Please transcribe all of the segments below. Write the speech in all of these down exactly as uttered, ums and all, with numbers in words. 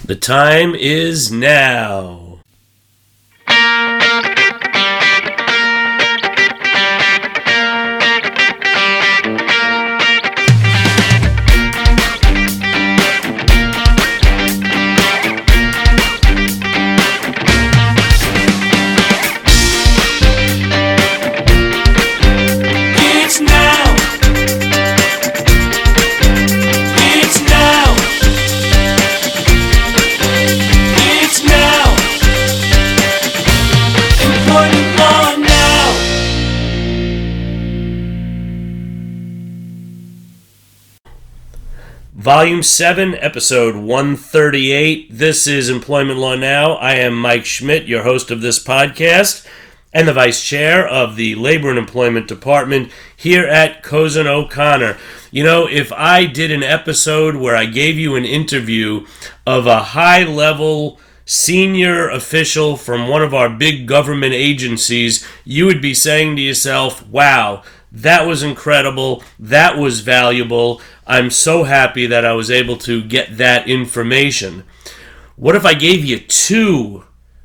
The time is now. Volume seven, Episode one thirty-eight. This is Employment Law Now. I am Mike Schmidt, your host of this podcast, and the Vice Chair of the Labor and Employment Department here at Cozen O'Connor. You know, if I did an episode where I gave you an interview of a high-level senior official from one of our big government agencies, you would be saying to yourself, wow, that was incredible, that was valuable, I'm so happy that I was able to get that information. What if I gave you two,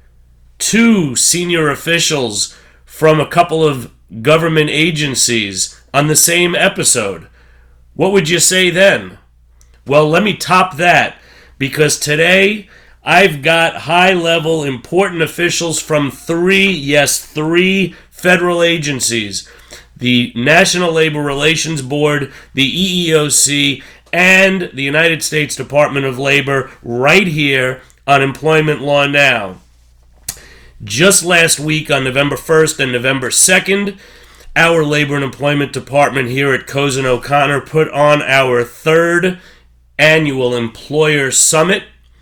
two senior officials from a couple of government agencies on the same episode? What would you say then? Well, let me top that, because today I've got high-level important officials from three, yes, three federal agencies: the National Labor Relations Board, the E E O C, and the United States Department of Labor, right here on Employment Law Now. Just last week on November first and November second, our Labor and Employment Department here at Cozen O'Connor put on our third annual Employer Summit.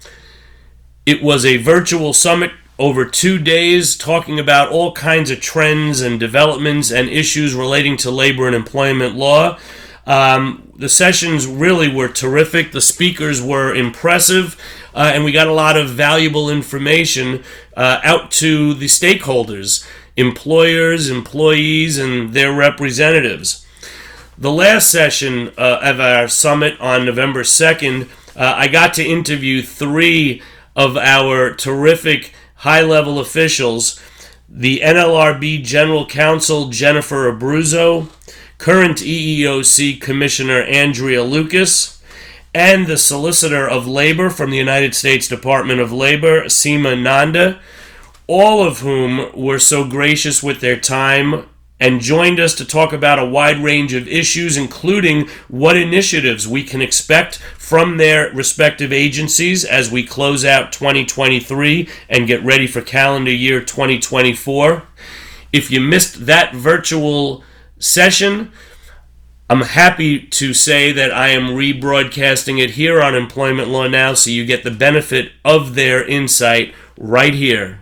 It was a virtual summit over two days, talking about all kinds of trends and developments and issues relating to labor and employment law. Um, the sessions really were terrific. The speakers were impressive, uh, and we got a lot of valuable information uh, out to the stakeholders, employers, employees, and their representatives. The last session uh, of our summit on November second, uh, I got to interview three of our terrific high-level officials: the N L R B General Counsel Jennifer Abruzzo, current E E O C Commissioner Andrea Lucas, and the Solicitor of Labor from the United States Department of Labor, Seema Nanda, all of whom were so gracious with their time and joined us to talk about a wide range of issues, including what initiatives we can expect from their respective agencies as we close out twenty twenty-three and get ready for calendar year twenty twenty-four. If you missed that virtual session, I'm happy to say that I am rebroadcasting it here on Employment Law Now, so you get the benefit of their insight right here.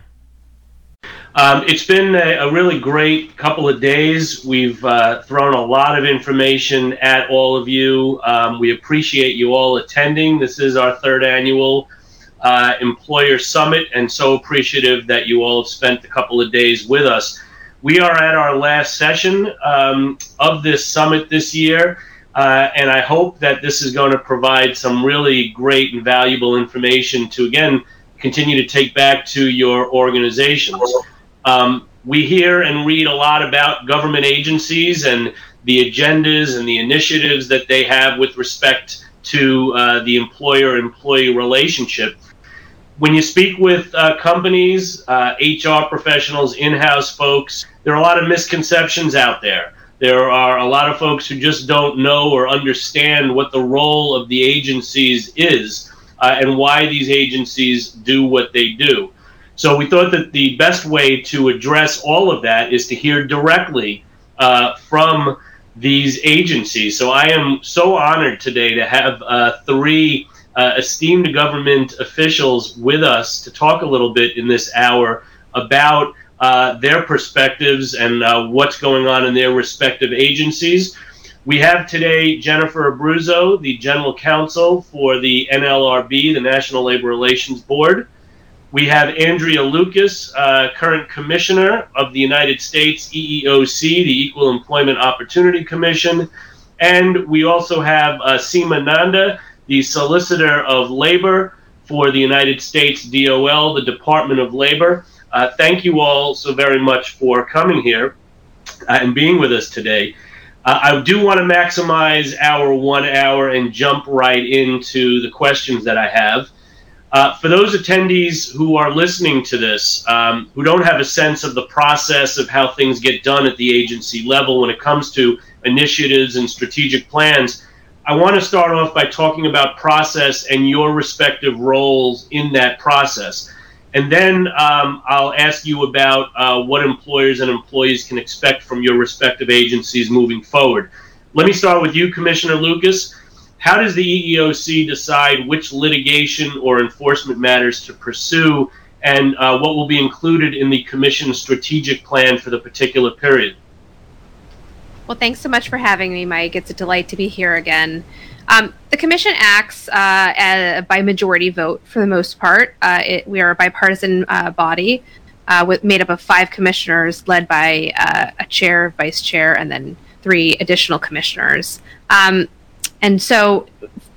Um, it's been a, a really great couple of days. We've uh, thrown a lot of information at all of you. Um, we appreciate you all attending. This is our third annual uh, Employer Summit, and so appreciative that you all have spent a couple of days with us. We are at our last session um, of this summit this year, uh, and I hope that this is going to provide some really great and valuable information to, again, continue to take back to your organizations. Um, we hear and read a lot about government agencies and the agendas and the initiatives that they have with respect to uh, the employer-employee relationship. When you speak with uh, companies, uh, H R professionals, in-house folks, there are a lot of misconceptions out there. There are a lot of folks who just don't know or understand what the role of the agencies is uh, and why these agencies do what they do. So we thought that the best way to address all of that is to hear directly uh, from these agencies. So I am so honored today to have uh, three uh, esteemed government officials with us to talk a little bit in this hour about uh, their perspectives and uh, what's going on in their respective agencies. We have today Jennifer Abruzzo, the General Counsel for the N L R B, the National Labor Relations Board. We have Andrea Lucas, uh, current Commissioner of the United States E E O C, the Equal Employment Opportunity Commission. And we also have uh, Seema Nanda, the Solicitor of Labor for the United States D O L, the Department of Labor. Uh, thank you all so very much for coming here uh, and being with us today. Uh, I do want to maximize our one hour and jump right into the questions that I have. Uh, for those attendees who are listening to this, um, who don't have a sense of the process of how things get done at the agency level when it comes to initiatives and strategic plans, I want to start off by talking about process and your respective roles in that process. And then um, I'll ask you about uh, what employers and employees can expect from your respective agencies moving forward. Let me start with you, Commissioner Lucas. How does the E E O C decide which litigation or enforcement matters to pursue, and uh, what will be included in the Commission's strategic plan for the particular period? Well, thanks so much for having me, Mike. It's a delight to be here again. Um, the Commission acts uh, uh, by majority vote for the most part. Uh, it, we are a bipartisan uh, body uh, with, made up of five commissioners led by uh, a chair, vice chair, and then three additional commissioners. Um, and so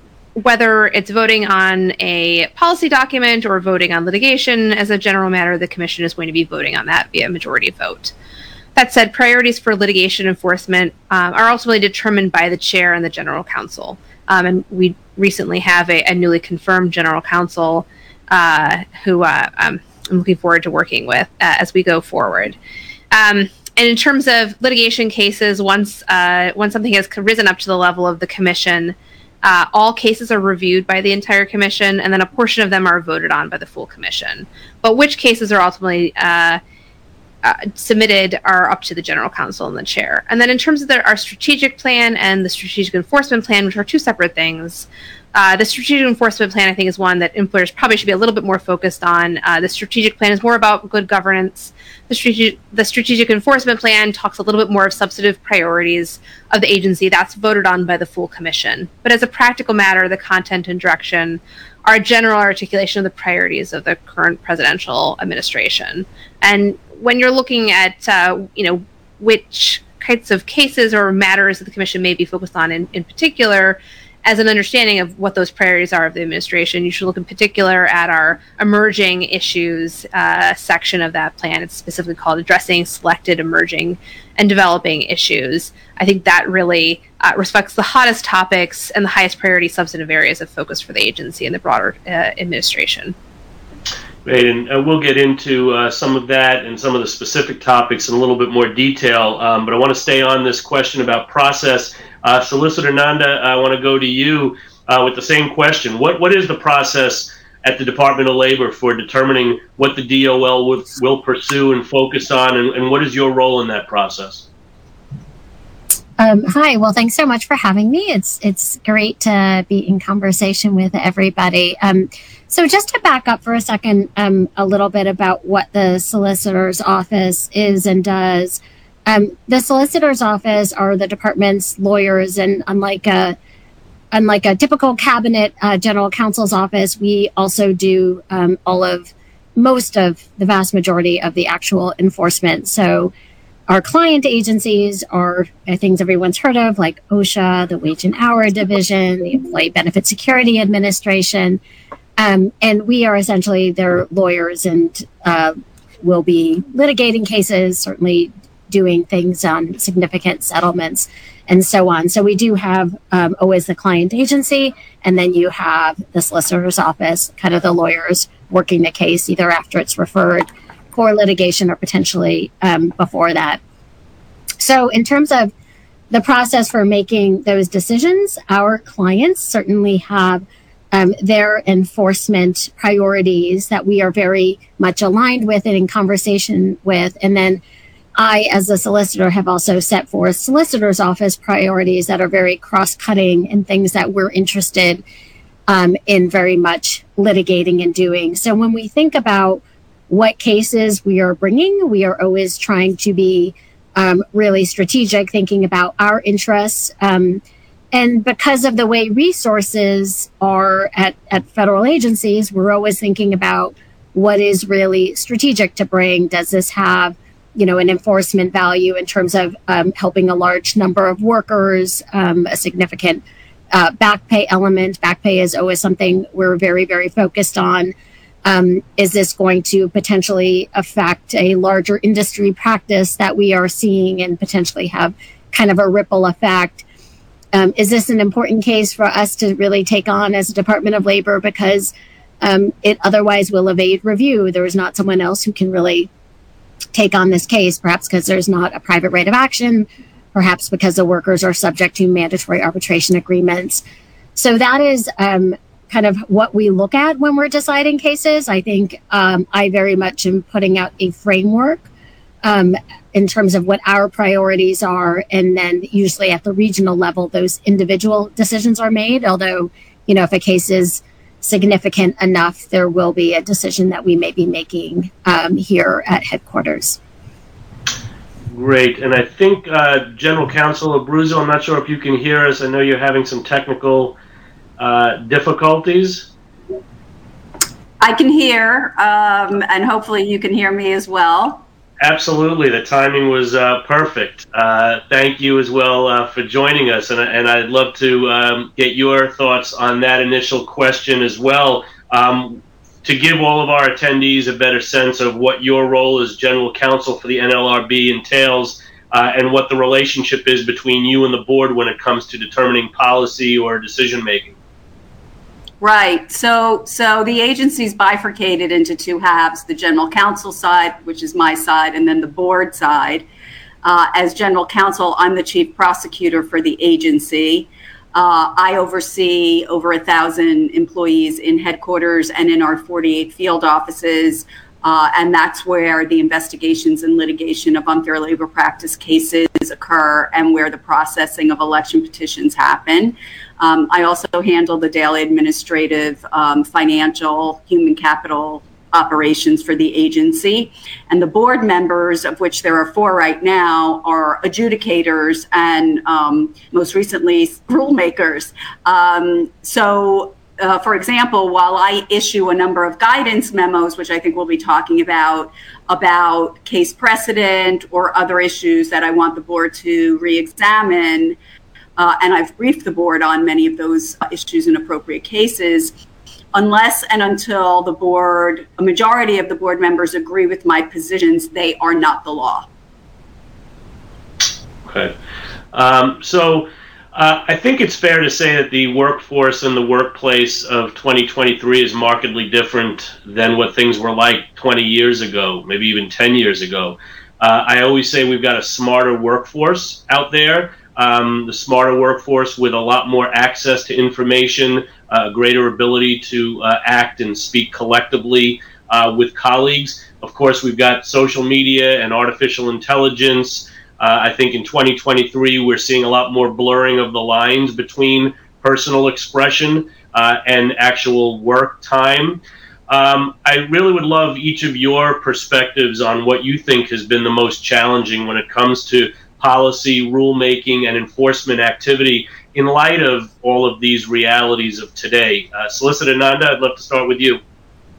whether it's voting on a policy document or voting on litigation as a general matter, the Commission is going to be voting on that via majority vote. That said, priorities for litigation enforcement um, are ultimately determined by the chair and the general counsel. Um, and we recently have a, a newly confirmed general counsel uh, who uh, um, I'm looking forward to working with uh, as we go forward. Um, and in terms of litigation cases, once uh, once something has risen up to the level of the Commission, uh, all cases are reviewed by the entire Commission, and then a portion of them are voted on by the full Commission. But which cases are ultimately uh, Uh, submitted are up to the general counsel and the chair. And then in terms of the, our strategic plan and the strategic enforcement plan, which are two separate things, uh, the strategic enforcement plan, I think, is one that employers probably should be a little bit more focused on. Uh, the strategic plan is more about good governance. The strategic, the strategic enforcement plan talks a little bit more of substantive priorities of the agency. That's voted on by the full Commission. But as a practical matter, the content and direction are a general articulation of the priorities of the current presidential administration. And when you're looking at, uh, you know, which kinds of cases or matters that the Commission may be focused on in, in particular, as an understanding of what those priorities are of the administration, you should look in particular at our emerging issues uh, section of that plan. It's specifically called Addressing Selected Emerging and Developing Issues. I think that really uh, reflects the hottest topics and the highest priority substantive areas of focus for the agency and the broader uh, administration. Great, and uh, we'll get into uh, some of that and some of the specific topics in a little bit more detail, um, but I want to stay on this question about process. Uh, Solicitor Nanda, I want to go to you uh, with the same question. What What is the process at the Department of Labor for determining what the D O L will, will pursue and focus on, and, and what is your role in that process? Um, hi, well, thanks so much for having me. It's it's great to be in conversation with everybody. Um, so just to back up for a second, um, a little bit about what the Solicitor's Office is and does. Um, the Solicitor's Office are the department's lawyers, and unlike a unlike a typical cabinet uh, general counsel's office, we also do um, all of most of the vast majority of the actual enforcement. So our client agencies are things everyone's heard of, like OSHA, the Wage and Hour Division, the Employee Benefit Security Administration. Um, and we are essentially their lawyers and uh, will be litigating cases, certainly doing things on significant settlements and so on. So we do have um, always the client agency, and then you have the solicitor's office, kind of the lawyers working the case either after it's referred for litigation or potentially um, before that. So in terms of the process for making those decisions, our clients certainly have um, their enforcement priorities that we are very much aligned with and in conversation with. And then I, as a solicitor, have also set forth solicitor's office priorities that are very cross-cutting and things that we're interested um, in very much litigating and doing. So when we think about what cases we are bringing, we are always trying to be um, really strategic, thinking about our interests. Um, and because of the way resources are at, at federal agencies, we're always thinking about what is really strategic to bring. Does this have, you know, an enforcement value in terms of um, helping a large number of workers, um, a significant uh, back pay element. Back pay is always something we're very, very focused on. Um, is this going to potentially affect a larger industry practice that we are seeing and potentially have kind of a ripple effect? Um, is this an important case for us to really take on as a Department of Labor because um, it otherwise will evade review? There is not someone else who can really take on this case, perhaps because there's not a private right of action, perhaps because the workers are subject to mandatory arbitration agreements. So that is um, kind of what we look at when we're deciding cases. I think um, I very much am putting out a framework um, in terms of what our priorities are. And then usually at the regional level, those individual decisions are made. Although, you know, if a case is significant enough, there will be a decision that we may be making um, here at headquarters. Great. And I think uh, General Counsel Abruzzo, I'm not sure if you can hear us. I know you're having some technical uh, difficulties. I can hear, um, and hopefully you can hear me as well. Absolutely. The timing was uh, perfect. Uh, thank you as well uh, for joining us. And, and I'd love to um, get your thoughts on that initial question as well, um, to give all of our attendees a better sense of what your role as General Counsel for the N L R B entails uh, and what the relationship is between you and the board when it comes to determining policy or decision making. Right. So so the agency's bifurcated into two halves, the general counsel side, which is my side, and then the board side. Uh, as general counsel, I'm the chief prosecutor for the agency. Uh, I oversee over a thousand employees in headquarters and in our forty-eight field offices. Uh, and that's where the investigations and litigation of unfair labor practice cases occur and where the processing of election petitions happen. Um, I also handle the daily administrative, um, financial, human capital operations for the agency. And the board members, of which there are four right now, are adjudicators and um, most recently rule makers. Um, so Uh, for example, while I issue a number of guidance memos, which I think we'll be talking about, about case precedent or other issues that I want the board to re-examine, uh, and I've briefed the board on many of those issues in appropriate cases, unless and until the board, a majority of the board members agree with my positions, they are not the law. Okay. Um, so, Uh, I think it's fair to say that the workforce and the workplace of twenty twenty-three is markedly different than what things were like twenty years ago, maybe even ten years ago. Uh, I always say we've got a smarter workforce out there, um, the smarter workforce with a lot more access to information, a uh, greater ability to uh, act and speak collectively uh, with colleagues. Of course, we've got social media and artificial intelligence. Uh, I think in twenty twenty-three, we're seeing a lot more blurring of the lines between personal expression uh, and actual work time. Um, I really would love each of your perspectives on what you think has been the most challenging when it comes to policy, rulemaking, and enforcement activity in light of all of these realities of today. Uh, Solicitor Nanda, I'd love to start with you.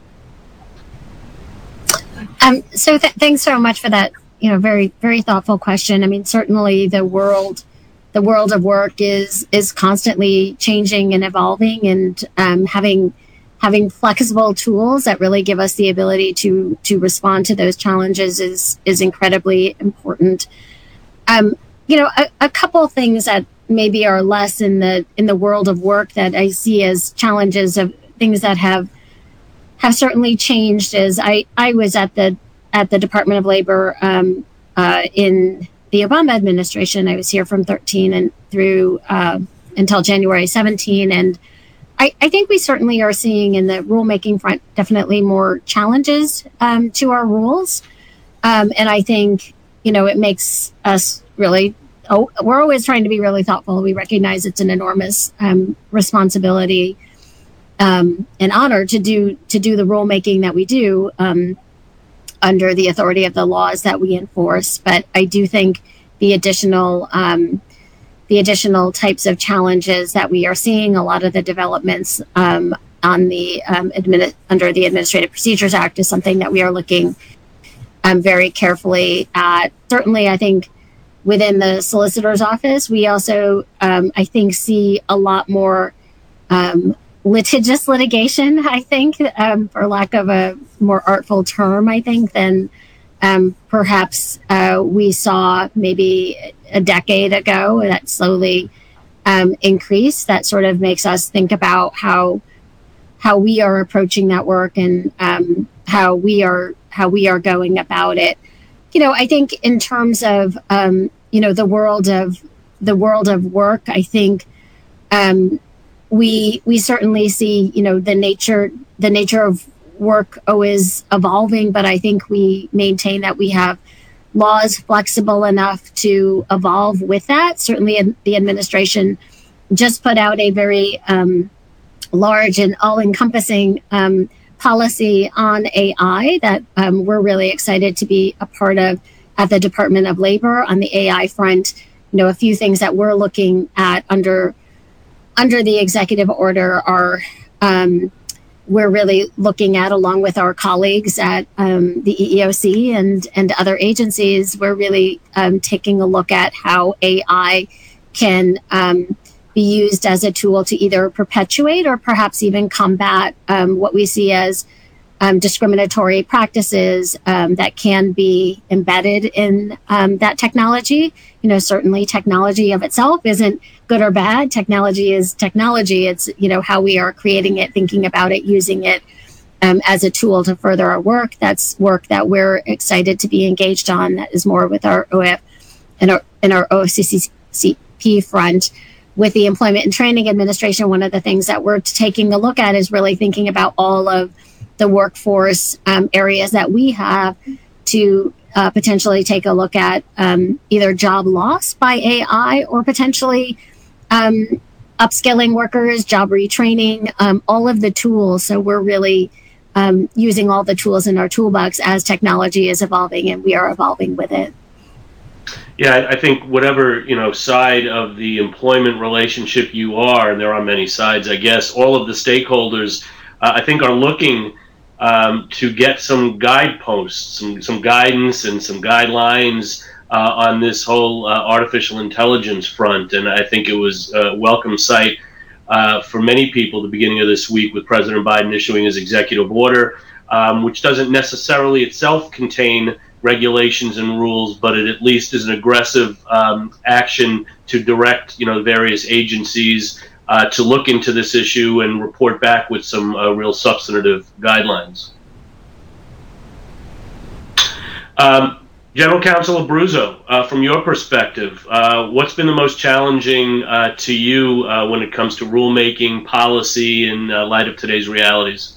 Um, so th- thanks so much for that. You know, very, very thoughtful question. I mean, certainly the world, the world of work is is constantly changing and evolving, and um, having having flexible tools that really give us the ability to to respond to those challenges is is incredibly important. Um, you know, a, a couple of things that maybe are less in the in the world of work that I see as challenges of things that have have certainly changed. Is I I was at the at the Department of Labor um, uh, in the Obama administration. I was here from thirteen and through uh, until January seventeen. And I, I think we certainly are seeing in the rulemaking front definitely more challenges um, to our rules. Um, and I think, you know, it makes us really, oh, we're always trying to be really thoughtful. We recognize it's an enormous um, responsibility um, and honor to do to do the rulemaking that we do. Um, under the authority of the laws that we enforce. But I do think the additional um, the additional types of challenges that we are seeing, a lot of the developments um, on the um, admini- under the Administrative Procedures Act is something that we are looking um, very carefully at. Certainly, I think within the solicitor's office. We also, um, I think, see a lot more um, litigious litigation, I think, um, for lack of a more artful term, I think, than um, perhaps uh, we saw maybe a decade ago. That slowly um, increased. That sort of makes us think about how how we are approaching that work and um, how we are how we are going about it. You know, I think in terms of um, you know the world of the world of work, I think um, we we certainly see you know the nature the nature of work always evolving, but I think we maintain that we have laws flexible enough to evolve with that. Certainly, the administration just put out a very um, large and all-encompassing um, policy on A I that um, we're really excited to be a part of at the Department of Labor on the A I front. You know, a few things that we're looking at under under the executive order are um, we're really looking at, along with our colleagues at um, the E E O C and and other agencies, we're really um, taking a look at how A I can um, be used as a tool to either perpetuate or perhaps even combat um, what we see as um, discriminatory practices um, that can be embedded in um, that technology. You know, certainly technology of itself isn't good or bad. Technology is technology. It's, you know, how we are creating it, thinking about it, using it um, as a tool to further our work. That's work that we're excited to be engaged on. That is more with our O F and our, and our O F C C P front. With the Employment and Training Administration, one of the things that we're taking a look at is really thinking about all of the workforce um, areas that we have to uh, potentially take a look at um, either job loss by A I or potentially um, upskilling workers, job retraining, um, all of the tools. So we're really um, using all the tools in our toolbox as technology is evolving, and we are evolving with it. Yeah, I think whatever, you know, side of the employment relationship you are, and there are many sides, I guess, all of the stakeholders, uh, I think, are looking um, to get some guideposts, some, some guidance and some guidelines uh, on this whole uh, artificial intelligence front. And I think it was a welcome sight uh, for many people at the beginning of this week with President Biden issuing his executive order, um, which doesn't necessarily itself contain regulations and rules, but it at least is an aggressive um, action to direct, you know, various agencies uh, to look into this issue and report back with some uh, real substantive guidelines. Um, General Counsel Abruzzo, uh, from your perspective, uh, what's been the most challenging uh, to you uh, when it comes to rulemaking, policy, in uh, light of today's realities?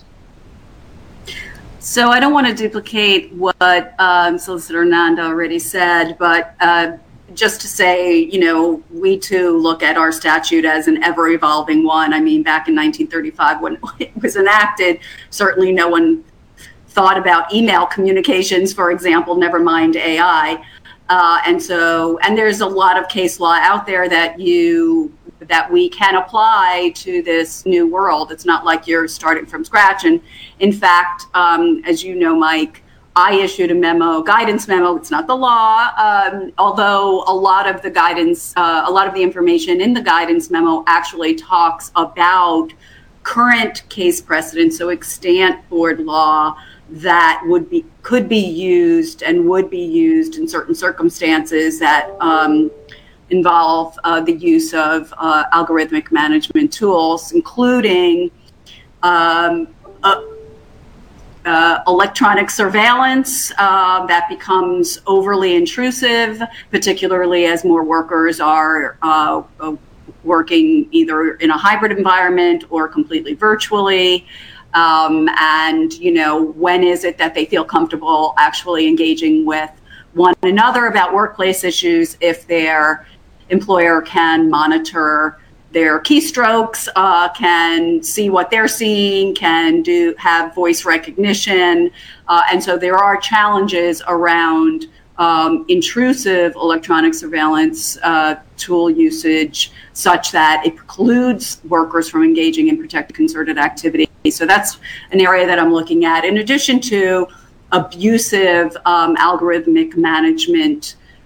So I don't want to duplicate what um, Solicitor Nanda already said, but uh, just to say, you know, we too look at our statute as an ever-evolving one. I mean, back in nineteen thirty-five when it was enacted, certainly no one thought about email communications, for example, never mind A I. Uh, and so, and there's a lot of case law out there that you that we can apply to this new world. It's not like you're starting from scratch. And in fact, um, as you know, Mike, I issued a memo, guidance memo. It's not the law, um, although a lot of the guidance, uh, a lot of the information in the guidance memo actually talks about current case precedent, so extant board law that would be could be used and would be used in certain circumstances that um, involve uh, the use of uh, algorithmic management tools, including um, uh, uh, electronic surveillance uh, that becomes overly intrusive, particularly as more workers are uh, uh, working either in a hybrid environment or completely virtually. Um, and, you know, when is it that they feel comfortable actually engaging with one another about workplace issues if their employer can monitor their keystrokes, uh, can see what they're seeing, can do have voice recognition. Uh, and so there are challenges around um, intrusive electronic surveillance uh, tool usage such that it precludes workers from engaging in protected concerted activity. So that's an area that I'm looking at, in addition to abusive um, algorithmic management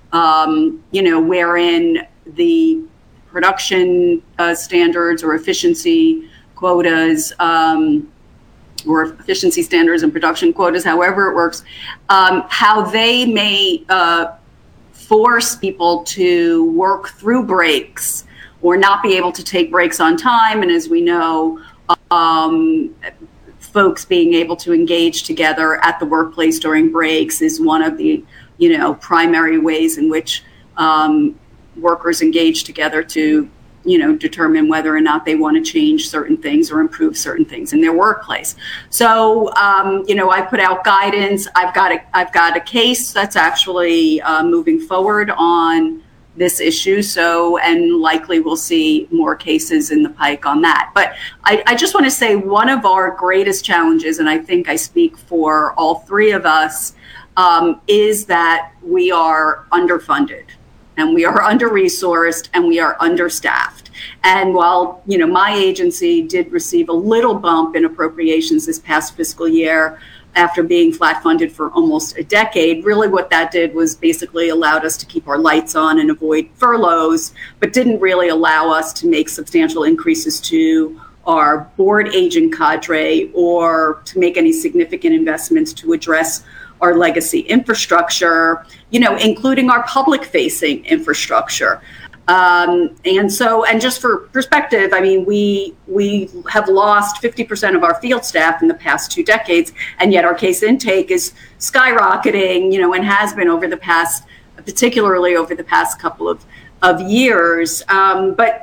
um, you know, wherein the production uh, standards or efficiency quotas, um, or efficiency standards and production quotas, however it works, um, how they may uh, force people to work through breaks or not be able to take breaks on time. And as we know, um, folks being able to engage together at the workplace during breaks is one of the, you know, primary ways in which um, workers engage together to, you know, determine whether or not they want to change certain things or improve certain things in their workplace. So, um, you know, I put out guidance. I've got a, I've got a case that's actually uh, moving forward on this issue. So, and likely we'll see more cases in the pike on that. But I, I just want to say one of our greatest challenges, and I think I speak for all three of us, um, is that we are underfunded. And we are under-resourced and we are understaffed. And while, you know, my agency did receive a little bump in appropriations this past fiscal year after being flat funded for almost a decade, really what that did was basically allowed us to keep our lights on and avoid furloughs, but didn't really allow us to make substantial increases to our board agent cadre or to make any significant investments to address our legacy infrastructure, you know, including our public-facing infrastructure. Um, and so, and just for perspective, I mean, we we have lost fifty percent of our field staff in the past two decades, and yet our case intake is skyrocketing, you know, and has been over the past, particularly over the past couple of, of years. Um, but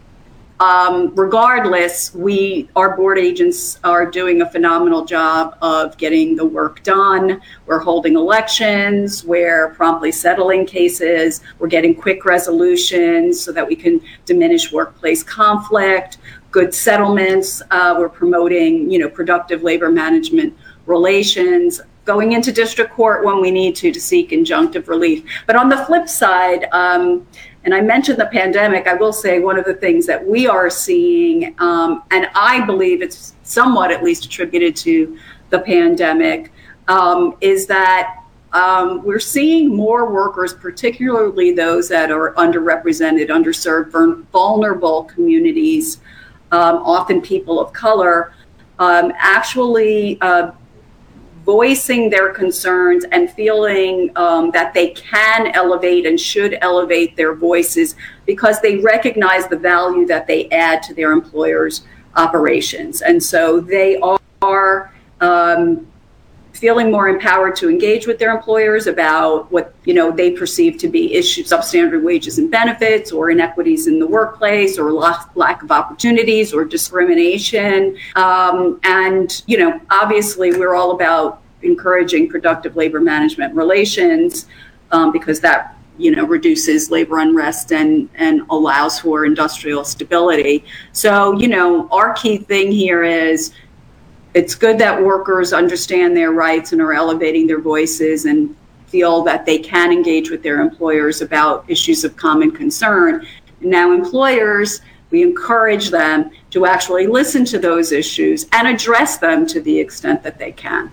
Um, regardless, we, our board agents are doing a phenomenal job of getting the work done. We're holding elections, we're promptly settling cases, we're getting quick resolutions so that we can diminish workplace conflict, good settlements. Uh, we're promoting, you know, productive labor management relations, going into district court when we need to to seek injunctive relief. But on the flip side, um, and I mentioned the pandemic, I will say one of the things that we are seeing, um, and I believe it's somewhat at least attributed to the pandemic, um, is that um, we're seeing more workers, particularly those that are underrepresented, underserved, vulnerable communities, um, often people of color, um, actually uh, voicing their concerns and feeling um, that they can elevate and should elevate their voices because they recognize the value that they add to their employers' operations. And so they are um, feeling more empowered to engage with their employers about what, you know, they perceive to be issues, substandard wages and benefits, or inequities in the workplace, or lack of opportunities, or discrimination. Um, and, you know, obviously we're all about encouraging productive labor management relations um, because that, you know, reduces labor unrest and, and allows for industrial stability. So, you know, our key thing here is it's good that workers understand their rights and are elevating their voices and feel that they can engage with their employers about issues of common concern. And now employers, we encourage them to actually listen to those issues and address them to the extent that they can.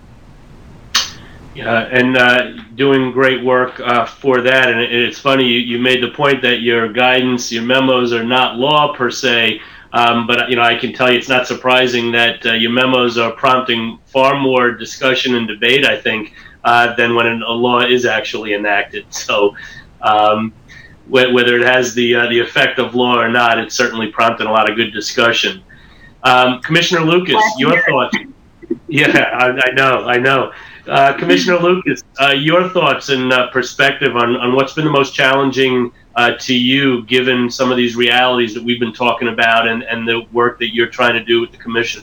Yeah, and uh, doing great work uh, for that. And it, it's funny, you, you made the point that your guidance, your memos are not law per se, um, but you know, I can tell you it's not surprising that uh, your memos are prompting far more discussion and debate, I think, uh, than when a law is actually enacted. So um, wh- whether it has the uh, the effect of law or not, it's certainly prompted a lot of good discussion. Um, Commissioner Lucas, your thoughts? Yeah, I, I know, I know. Uh, Commissioner Lucas, uh, your thoughts and uh, perspective on, on what's been the most challenging uh, to you, given some of these realities that we've been talking about and, and the work that you're trying to do with the Commission?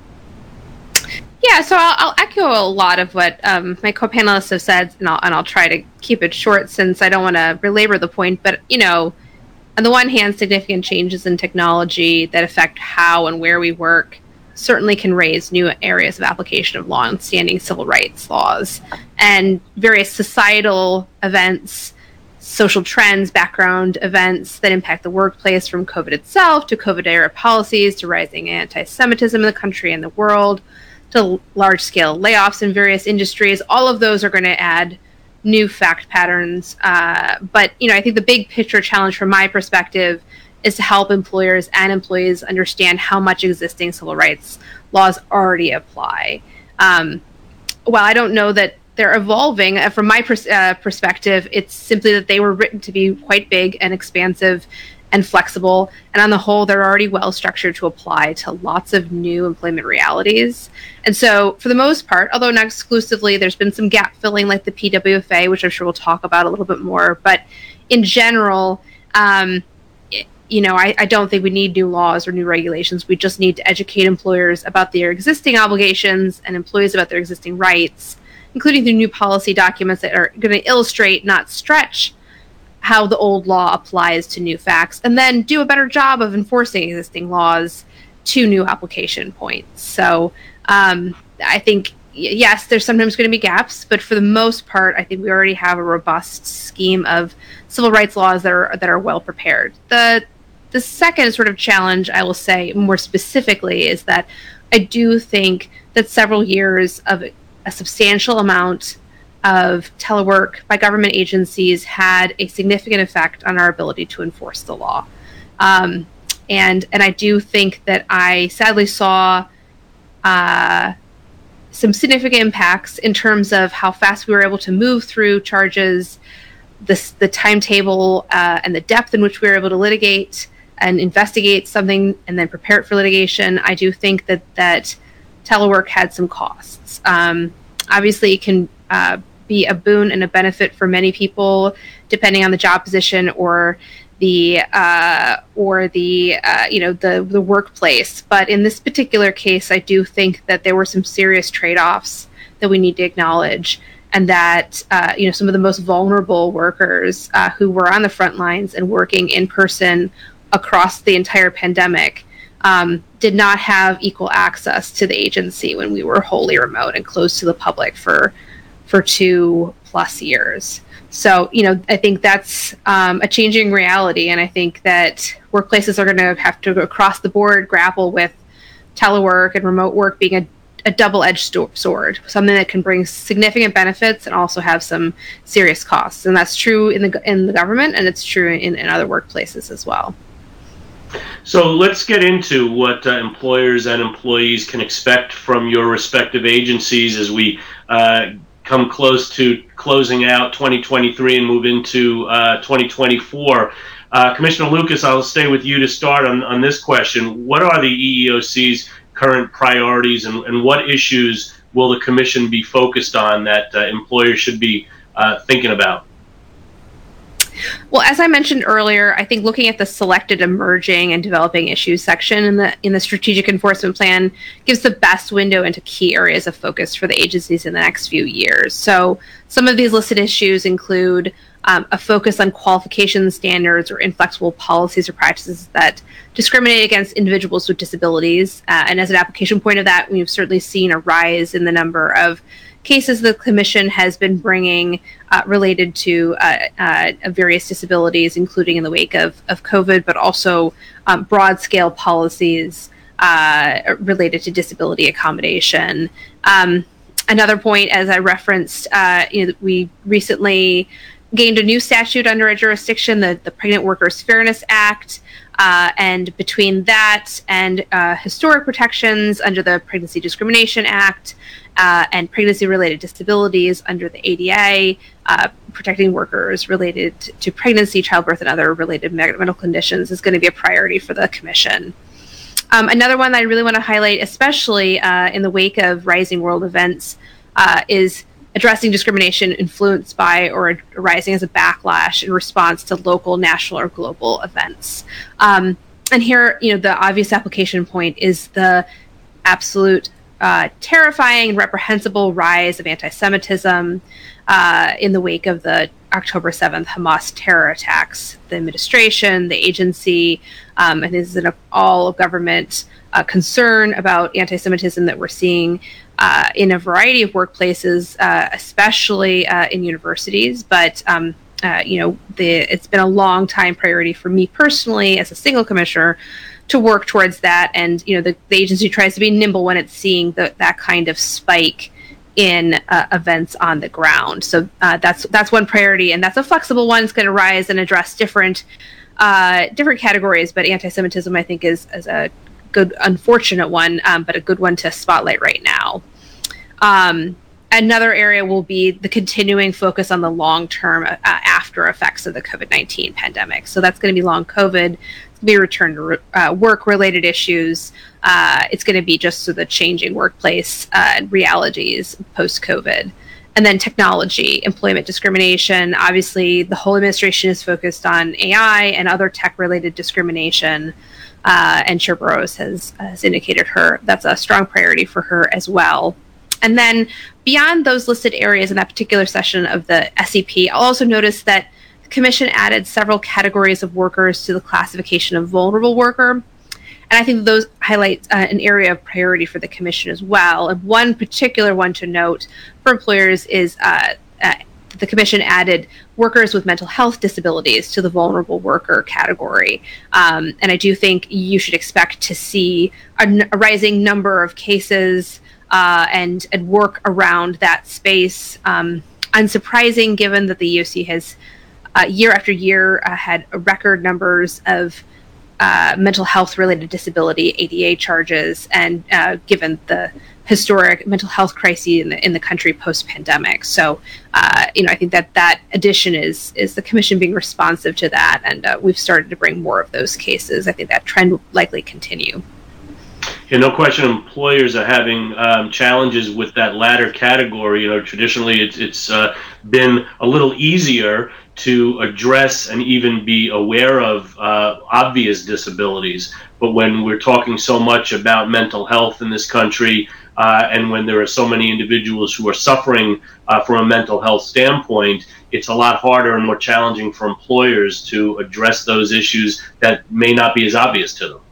Yeah, so I'll, I'll echo a lot of what um, my co-panelists have said, and I'll, and I'll try to keep it short since I don't want to belabor the point. But, you know, on the one hand, significant changes in technology that affect how and where we work certainly can raise new areas of application of long-standing civil rights laws, and various societal events, social trends, background events that impact the workplace, from COVID itself to COVID-era policies to rising anti-Semitism in the country and the world to large-scale layoffs in various industries. All of those are going to add new fact patterns. Uh, but, you know, I think the big picture challenge from my perspective is to help employers and employees understand how much existing civil rights laws already apply. Um, while I don't know that they're evolving, uh, from my pers- uh, perspective, it's simply that they were written to be quite big and expansive and flexible, and on the whole, they're already well structured to apply to lots of new employment realities. And so, for the most part, although not exclusively, there's been some gap filling like the P W F A, which I'm sure we'll talk about a little bit more, but in general, um, you know, I, I don't think we need new laws or new regulations. We just need to educate employers about their existing obligations and employees about their existing rights, including through new policy documents that are going to illustrate, not stretch, how the old law applies to new facts, and then do a better job of enforcing existing laws to new application points. So um, I think, yes, there's sometimes going to be gaps, but for the most part, I think we already have a robust scheme of civil rights laws that are that are well prepared. The the second sort of challenge, I will say more specifically, is that I do think that several years of a substantial amount of telework by government agencies had a significant effect on our ability to enforce the law. Um, and and I do think that I sadly saw uh, some significant impacts in terms of how fast we were able to move through charges, the, the timetable uh, and the depth in which we were able to litigate and investigate something and then prepare it for litigation. I do think that, that telework had some costs. Um, obviously, it can uh, be a boon and a benefit for many people, depending on the job position or the uh, or the uh, you know the the workplace. But in this particular case, I do think that there were some serious trade-offs that we need to acknowledge, and that uh, you know some of the most vulnerable workers uh, who were on the front lines and working in person across the entire pandemic um, did not have equal access to the agency when we were wholly remote and closed to the public for for two plus years. So, you know, I think that's um, a changing reality, and I think that workplaces are going to have to, across the board, grapple with telework and remote work being a, a double-edged sto- sword, something that can bring significant benefits and also have some serious costs. And that's true in the in the government, and it's true in, in other workplaces as well. So let's get into what uh, employers and employees can expect from your respective agencies as we uh, come close to closing out twenty twenty-three and move into uh, twenty twenty-four. Uh, Commissioner Lucas, I'll stay with you to start on, on this question. What are the E E O C's current priorities, and, and what issues will the Commission be focused on that uh, employers should be uh, thinking about? Well, as I mentioned earlier, I think looking at the selected emerging and developing issues section in the in the strategic enforcement plan gives the best window into key areas of focus for the agencies in the next few years. So some of these listed issues include um, a focus on qualification standards or inflexible policies or practices that discriminate against individuals with disabilities. Uh, and as an application point of that, we've certainly seen a rise in the number of cases the Commission has been bringing uh, related to uh, uh, various disabilities, including in the wake of, of COVID, but also um, broad-scale policies uh, related to disability accommodation. Um, another point, as I referenced, uh, you know, we recently gained a new statute under our jurisdiction, the, the Pregnant Workers Fairness Act, uh, and between that and uh, historic protections under the Pregnancy Discrimination Act, Uh, and pregnancy-related disabilities under the A D A, uh, protecting workers related to pregnancy, childbirth, and other related medical conditions is going to be a priority for the Commission. Um, another one that I really want to highlight, especially uh, in the wake of rising world events, uh, is addressing discrimination influenced by or arising as a backlash in response to local, national, or global events. Um, and here, you know, the obvious application point is the absolute Uh, terrifying and reprehensible rise of anti-Semitism uh, in the wake of the October seventh Hamas terror attacks. The administration, the agency, um, and this is an all-government uh, concern about anti-Semitism that we're seeing uh, in a variety of workplaces, uh, especially uh, in universities. But um, uh, you know, the, it's been a long time priority for me personally as a single commissioner to work towards that. And, you know, the, the agency tries to be nimble when it's seeing the, that kind of spike in uh, events on the ground. So uh, that's that's one priority, and that's a flexible one. It's going to rise and address different uh, different categories, but anti-Semitism, I think, is, is a good, unfortunate one, um, but a good one to spotlight right now. Um, Another area will be the continuing focus on the long-term uh, after effects of the COVID nineteen pandemic. So that's going to be long COVID, it's going to be return to re- uh, work-related issues. Uh, it's going to be just so the changing workplace uh, realities post-COVID. And then technology, employment discrimination. Obviously, the whole administration is focused on A I and other tech-related discrimination. Uh, and Chair Burrows has, has indicated her that's a strong priority for her as well. And then beyond those listed areas in that particular session of the S E P, I'll also notice that the Commission added several categories of workers to the classification of vulnerable worker. And I think those highlight uh, an area of priority for the Commission as well. And one particular one to note for employers is uh, uh, the Commission added workers with mental health disabilities to the vulnerable worker category. Um, and I do think you should expect to see a, a rising number of cases Uh, and, and work around that space. Um, unsurprising, given that the E O C has uh, year after year uh, had record numbers of uh, mental health related disability A D A charges, and uh, given the historic mental health crisis in the, in the country post pandemic. So, uh, you know, I think that that addition is is the Commission being responsive to that, and uh, we've started to bring more of those cases. I think that trend will likely continue. Yeah, no question. Employers are having um, challenges with that latter category. You know, traditionally it's it's uh, been a little easier to address and even be aware of uh, obvious disabilities. But when we're talking so much about mental health in this country, uh, and when there are so many individuals who are suffering uh, from a mental health standpoint, it's a lot harder and more challenging for employers to address those issues that may not be as obvious to them.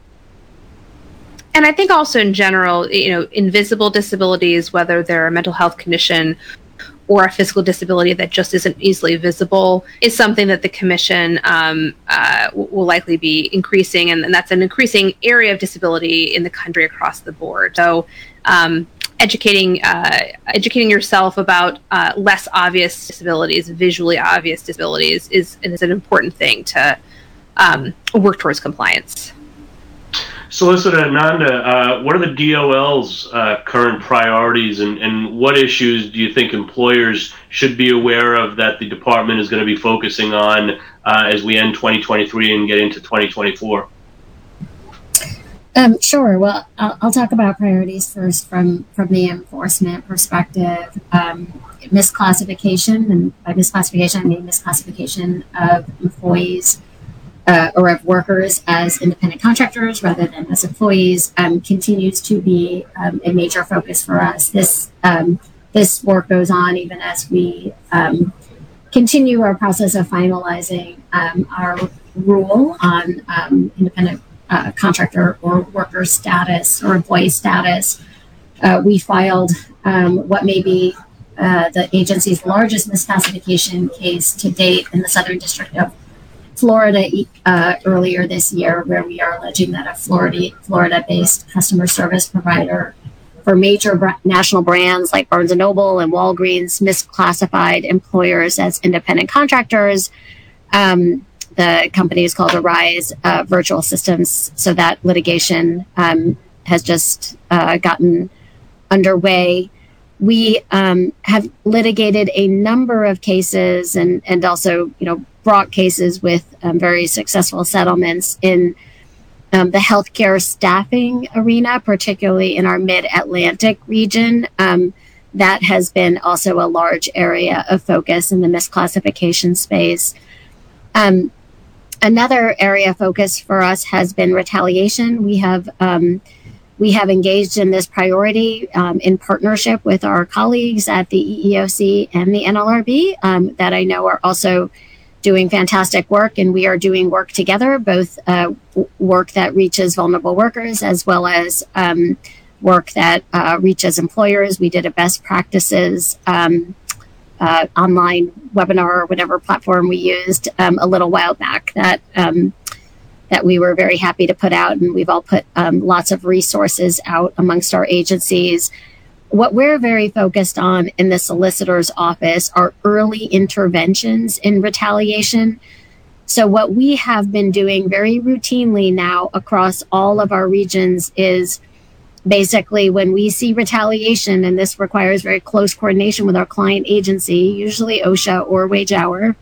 And I think also in general, you know, invisible disabilities, whether they're a mental health condition or a physical disability that just isn't easily visible, is something that the Commission um, uh, will likely be increasing. And, and that's an increasing area of disability in the country across the board. So um, educating uh, educating yourself about uh, less obvious disabilities, visually obvious disabilities, is, is an important thing to um, work towards compliance. Solicitor Nanda, uh, what are the D O L's uh, current priorities, and, and what issues do you think employers should be aware of that the department is going to be focusing on uh, as we end twenty twenty-three and get into twenty twenty-four? Um, sure. Well, I'll, I'll talk about priorities first from, from the enforcement perspective. Um, misclassification, and by misclassification, I mean misclassification of employees Uh, or of workers as independent contractors rather than as employees, um, continues to be um, a major focus for us. This um, this work goes on even as we um, continue our process of finalizing um, our rule on um, independent uh, contractor or worker status or employee status. Uh, we filed um, what may be uh, the agency's largest misclassification case to date in the Southern District of Florida uh, earlier this year, where we are alleging that a Florida Florida-based customer service provider for major br- national brands like Barnes and Noble and Walgreens misclassified employers as independent contractors. Um, the company is called Arise uh, Virtual Systems, so that litigation um, has just uh, gotten underway. We um, have litigated a number of cases and, and also, you know, brought cases with um, very successful settlements in um, the healthcare staffing arena, particularly in our mid-Atlantic region. Um, that has been also a large area of focus in the misclassification space. Um, another area of focus for us has been retaliation. We have um, we have engaged in this priority um, in partnership with our colleagues at the E E O C and the N L R B um, that I know are also doing fantastic work, and we are doing work together, both uh, w- work that reaches vulnerable workers as well as um, work that uh, reaches employers. We did a best practices um, uh, online webinar or whatever platform we used um, a little while back that um, that we were very happy to put out, and we've all put um, lots of resources out amongst our agencies. what we're very focused on in the solicitor's office are early interventions in retaliation. So what we have been doing very routinely now across all of our regions is basically when we see retaliation, and this requires very close coordination with our client agency, usually OSHA or wage hour,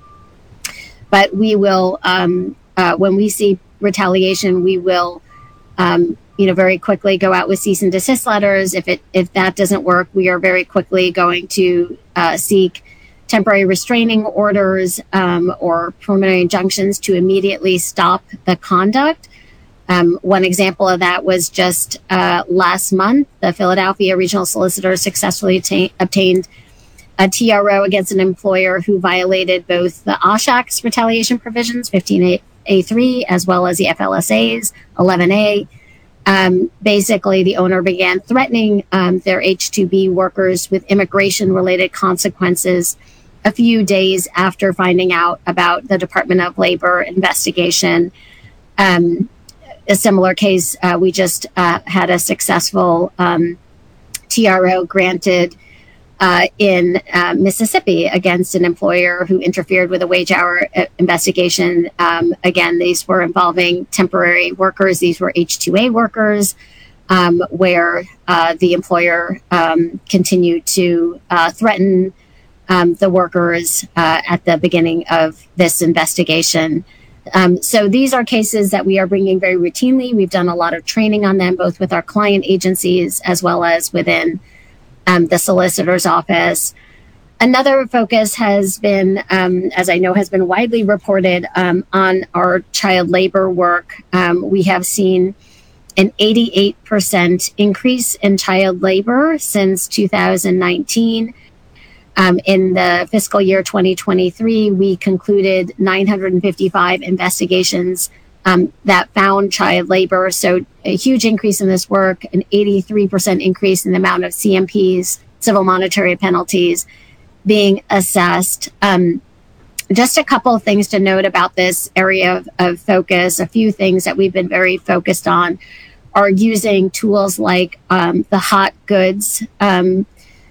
but we will, um, uh, when we see retaliation, we will, um, you know, very quickly go out with cease and desist letters. If it if that doesn't work, we are very quickly going to uh, seek temporary restraining orders um, or preliminary injunctions to immediately stop the conduct. Um, one example of that was just uh, last month, the Philadelphia Regional Solicitor successfully atta- obtained a T R O against an employer who violated both the O S H A C's retaliation provisions, fifteen A three, as well as the F L S A's, eleven A. Um, basically, the owner began threatening um, their H two B workers with immigration-related consequences a few days after finding out about the Department of Labor investigation. Um, a similar case, uh, we just uh, had a successful um, T R O granted uh, in uh, Mississippi against an employer who interfered with a wage hour investigation. Um, again, these were involving temporary workers. These were H two A workers, um, where uh, the employer um, continued to uh, threaten um, the workers uh, at the beginning of this investigation. Um, so these are cases that we are bringing very routinely. We've done a lot of training on them, both with our client agencies as well as within um, the solicitor's office. Another focus has been, um, as I know has been widely reported, um, on our child labor work. Um, we have seen an eighty-eight percent increase in child labor since two thousand nineteen. Um, in the fiscal year twenty twenty-three, we concluded nine hundred fifty-five investigations um, that found child labor. So a huge increase in this work, an eighty-three percent increase in the amount of C M Ps, civil monetary penalties, being assessed. Um, just a couple of things to note about this area of, of focus. A few things that we've been very focused on are using tools like um, the hot goods um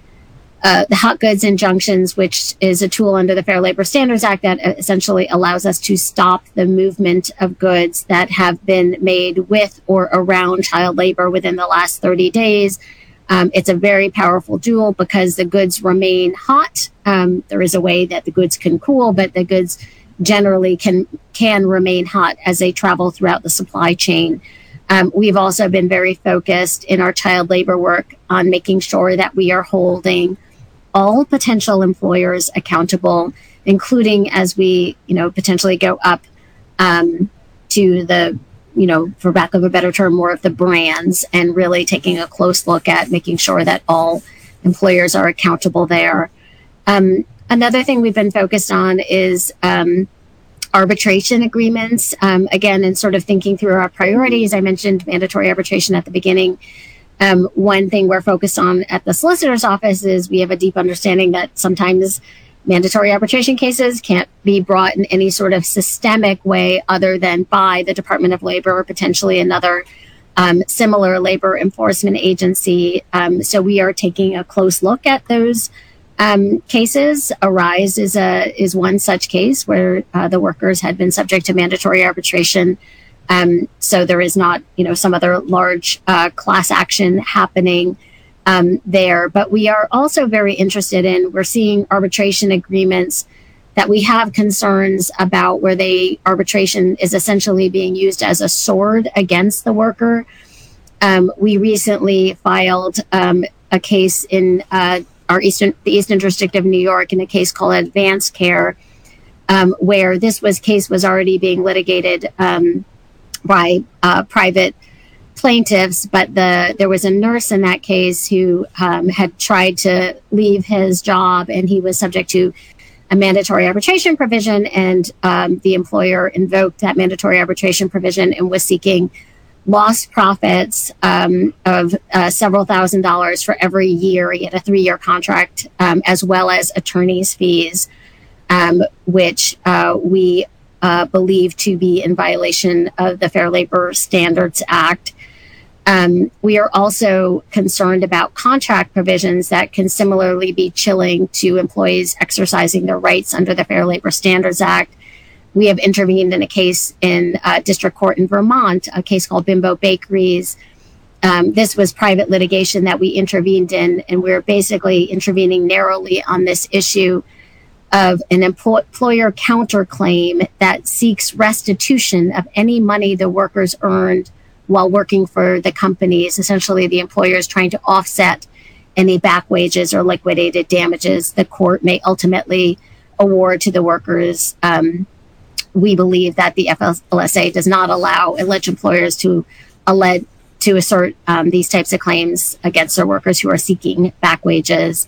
Uh, the hot goods injunctions, which is a tool under the Fair Labor Standards Act that essentially allows us to stop the movement of goods that have been made with or around child labor within the last thirty days. Um, it's a very powerful tool because the goods remain hot. Um, there is a way that the goods can cool, but the goods generally can can remain hot as they travel throughout the supply chain. Um, we've also been very focused in our child labor work on making sure that we are holding all potential employers accountable, including as we, you know, potentially go up um, to the, you know, for lack of a better term, more of the brands, and really taking a close look at making sure that all employers are accountable there. Um, another thing we've been focused on is um, arbitration agreements. Um, again, in sort of thinking through our priorities, I mentioned mandatory arbitration at the beginning. Um, one thing we're focused on at the solicitor's office is we have a deep understanding that sometimes mandatory arbitration cases can't be brought in any sort of systemic way other than by the Department of Labor or potentially another um, similar labor enforcement agency. Um, so we are taking a close look at those um, cases. Arise is a is one such case where uh, the workers had been subject to mandatory arbitration. Um, so there is not, you know, some other large uh, class action happening um, there. But we are also very interested in, we're seeing arbitration agreements that we have concerns about where they arbitration is essentially being used as a sword against the worker. Um, we recently filed um, a case in uh, our Eastern, the Eastern District of New York in a case called Advanced Care, um, where this was case was already being litigated um, by uh, private plaintiffs, but the there was a nurse in that case who um, had tried to leave his job, and he was subject to a mandatory arbitration provision, and um, the employer invoked that mandatory arbitration provision and was seeking lost profits um, of uh, several thousand dollars for every year. He had a three-year contract, um, as well as attorney's fees, um, which uh, we Uh, believed to be in violation of the Fair Labor Standards Act. Um, we are also concerned about contract provisions that can similarly be chilling to employees exercising their rights under the Fair Labor Standards Act. We have intervened in a case in uh, district court in Vermont, a case called Bimbo Bakeries. Um, this was private litigation that we intervened in, and we're basically intervening narrowly on this issue of an empl- employer counterclaim that seeks restitution of any money the workers earned while working for the companies. Essentially, the employer is trying to offset any back wages or liquidated damages the court may ultimately award to the workers. Um, we believe that the F L S A does not allow alleged employers to allege to assert um, these types of claims against their workers who are seeking back wages.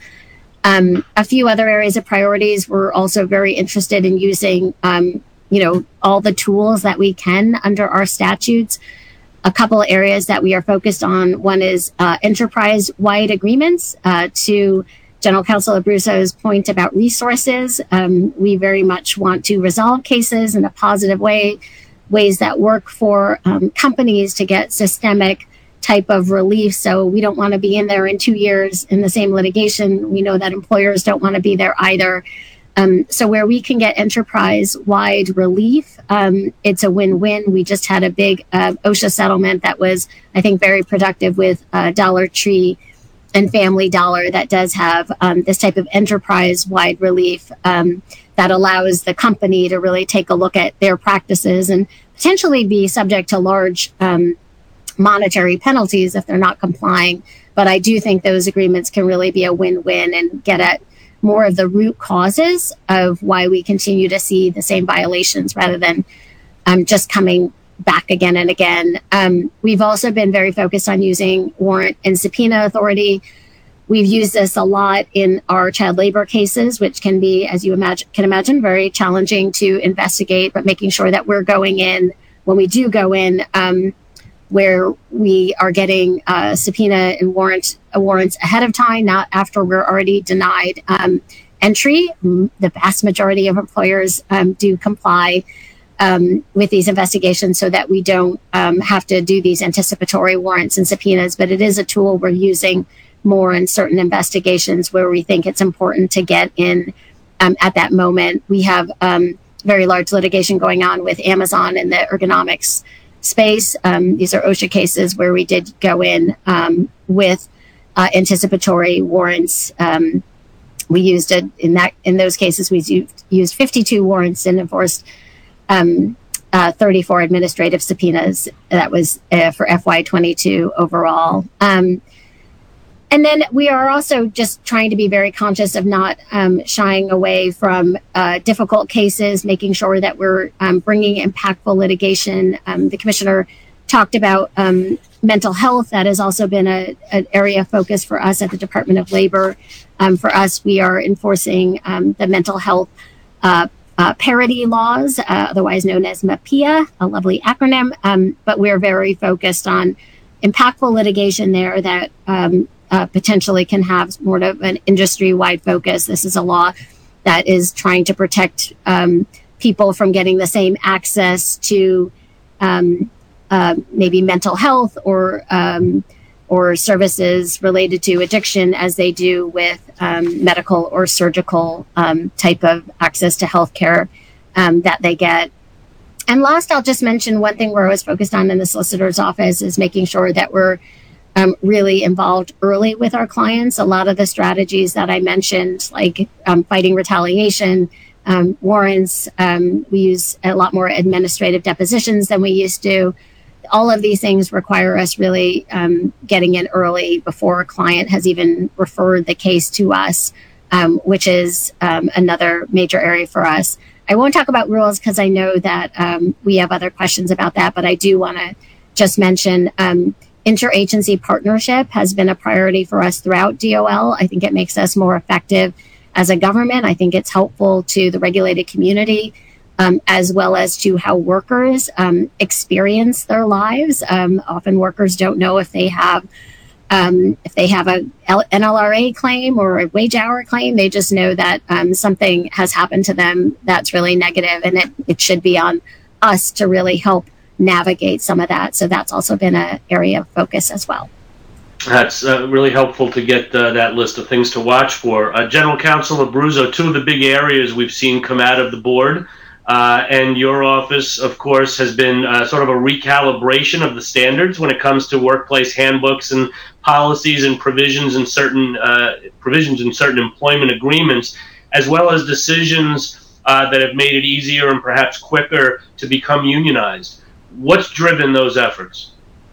Um, a few other areas of priorities, we're also very interested in using, um, you know, all the tools that we can under our statutes. A couple of areas that we are focused on. One is uh, enterprise-wide agreements. Uh, to General Counsel Abruzzo's point about resources, um, we very much want to resolve cases in a positive way, ways that work for um, companies to get systemic type of relief. So we don't want to be in there in two years in the same litigation. We know that employers don't want to be there either. Um, so where we can get enterprise-wide relief, um, it's a win-win. We just had a big uh, OSHA settlement that was, I think, very productive with uh, Dollar Tree and Family Dollar that does have um, this type of enterprise-wide relief um, that allows the company to really take a look at their practices and potentially be subject to large um, monetary penalties if they're not complying. But I do think those agreements can really be a win-win and get at more of the root causes of why we continue to see the same violations rather than um, just coming back again and again. Um, we've also been very focused on using warrant and subpoena authority. We've used this a lot in our child labor cases, which can be, as you imagine, can imagine, very challenging to investigate, but making sure that we're going in, when we do go in, um, where we are getting uh, subpoena and warrant uh, warrants ahead of time, not after we're already denied um, entry. The vast majority of employers um, do comply um, with these investigations so that we don't um, have to do these anticipatory warrants and subpoenas. But it is a tool we're using more in certain investigations where we think it's important to get in um, at that moment. We have um, very large litigation going on with Amazon and the ergonomics space. Um, these are OSHA cases where we did go in um, with uh, anticipatory warrants. Um, we used it in that in those cases. We used, used fifty-two warrants and enforced um, uh, thirty-four administrative subpoenas. That was uh, for F Y twenty-two overall. Um, And then we are also just trying to be very conscious of not um, shying away from uh, difficult cases, making sure that we're um, bringing impactful litigation. Um, the commissioner talked about um, mental health. That has also been a, an area of focus for us at the Department of Labor. Um, for us, we are enforcing um, the mental health uh, uh, parity laws, uh, otherwise known as MAPIA, a lovely acronym. Um, but we're very focused on impactful litigation there that um, Uh, potentially can have more of an industry-wide focus. This is a law that is trying to protect um, people from getting the same access to um, uh, maybe mental health or um, or services related to addiction as they do with um, medical or surgical um, type of access to healthcare um, that they get. And last, I'll just mention one thing we're always focused on in the solicitor's office is making sure that we're Um, really involved early with our clients. A lot of the strategies that I mentioned, like um, fighting retaliation, um, warrants, um, we use a lot more administrative depositions than we used to. All of these things require us really um, getting in early before a client has even referred the case to us, um, which is um, another major area for us. I won't talk about rules because I know that um, we have other questions about that, but I do want to just mention um, interagency partnership has been a priority for us throughout D O L. I think it makes us more effective as a government. I think it's helpful to the regulated community, um, as well as to how workers um, experience their lives. Um, often workers don't know if they have um, if they have a N L R A claim or a wage hour claim. They just know that um, something has happened to them that's really negative, and it, it should be on us to really help navigate some of that. So that's also been an area of focus as well. That's uh, really helpful to get uh, that list of things to watch for. Uh, General Counsel Abruzzo, two of the big areas we've seen come out of the board, uh, and your office, of course, has been uh, sort of a recalibration of the standards when it comes to workplace handbooks and policies and provisions in certain uh, provisions in certain employment agreements, as well as decisions uh, that have made it easier and perhaps quicker to become unionized. What's driven those efforts?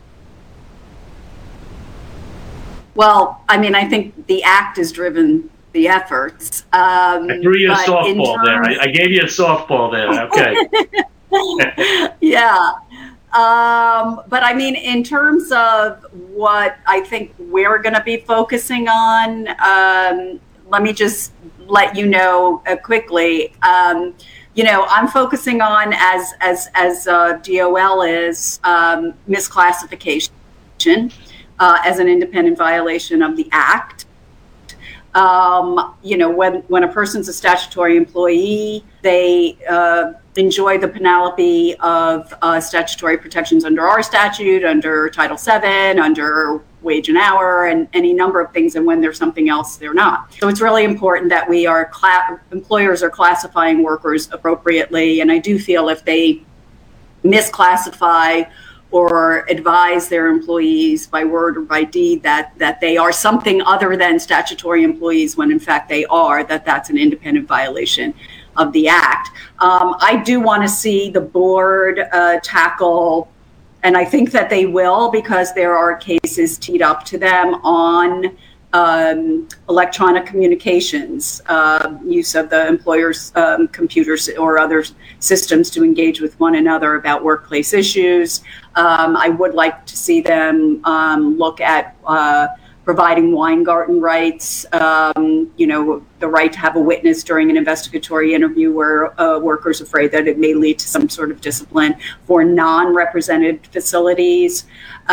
Well, I mean, I think the act has driven the efforts. Um, I threw you a softball terms... there. I, I gave you a softball there. Okay. Yeah. Um, but I mean, in terms of what I think we're going to be focusing on, um, let me just let you know uh, quickly. Um, you know, I'm focusing on, as as as uh, D O L is, um, misclassification. Uh, as an independent violation of the Act. Um, you know, when, when a person's a statutory employee, they uh, enjoy the panoply of uh, statutory protections under our statute, under Title seven, under wage and hour, and any number of things. And when there's something else, they're not. So it's really important that we are, cla- employers are classifying workers appropriately. And I do feel if they misclassify or advise their employees by word or by deed that that they are something other than statutory employees when in fact they are, that that's an independent violation of the Act. Um, I do want to see the board uh, tackle, and I think that they will, because there are cases teed up to them on um, electronic communications, uh, use of the employer's um, computers or other systems to engage with one another about workplace issues. Um, I would like to see them um, look at uh, providing Weingarten rights, um, you know, the right to have a witness during an investigatory interview where a worker's afraid that it may lead to some sort of discipline for non-represented facilities.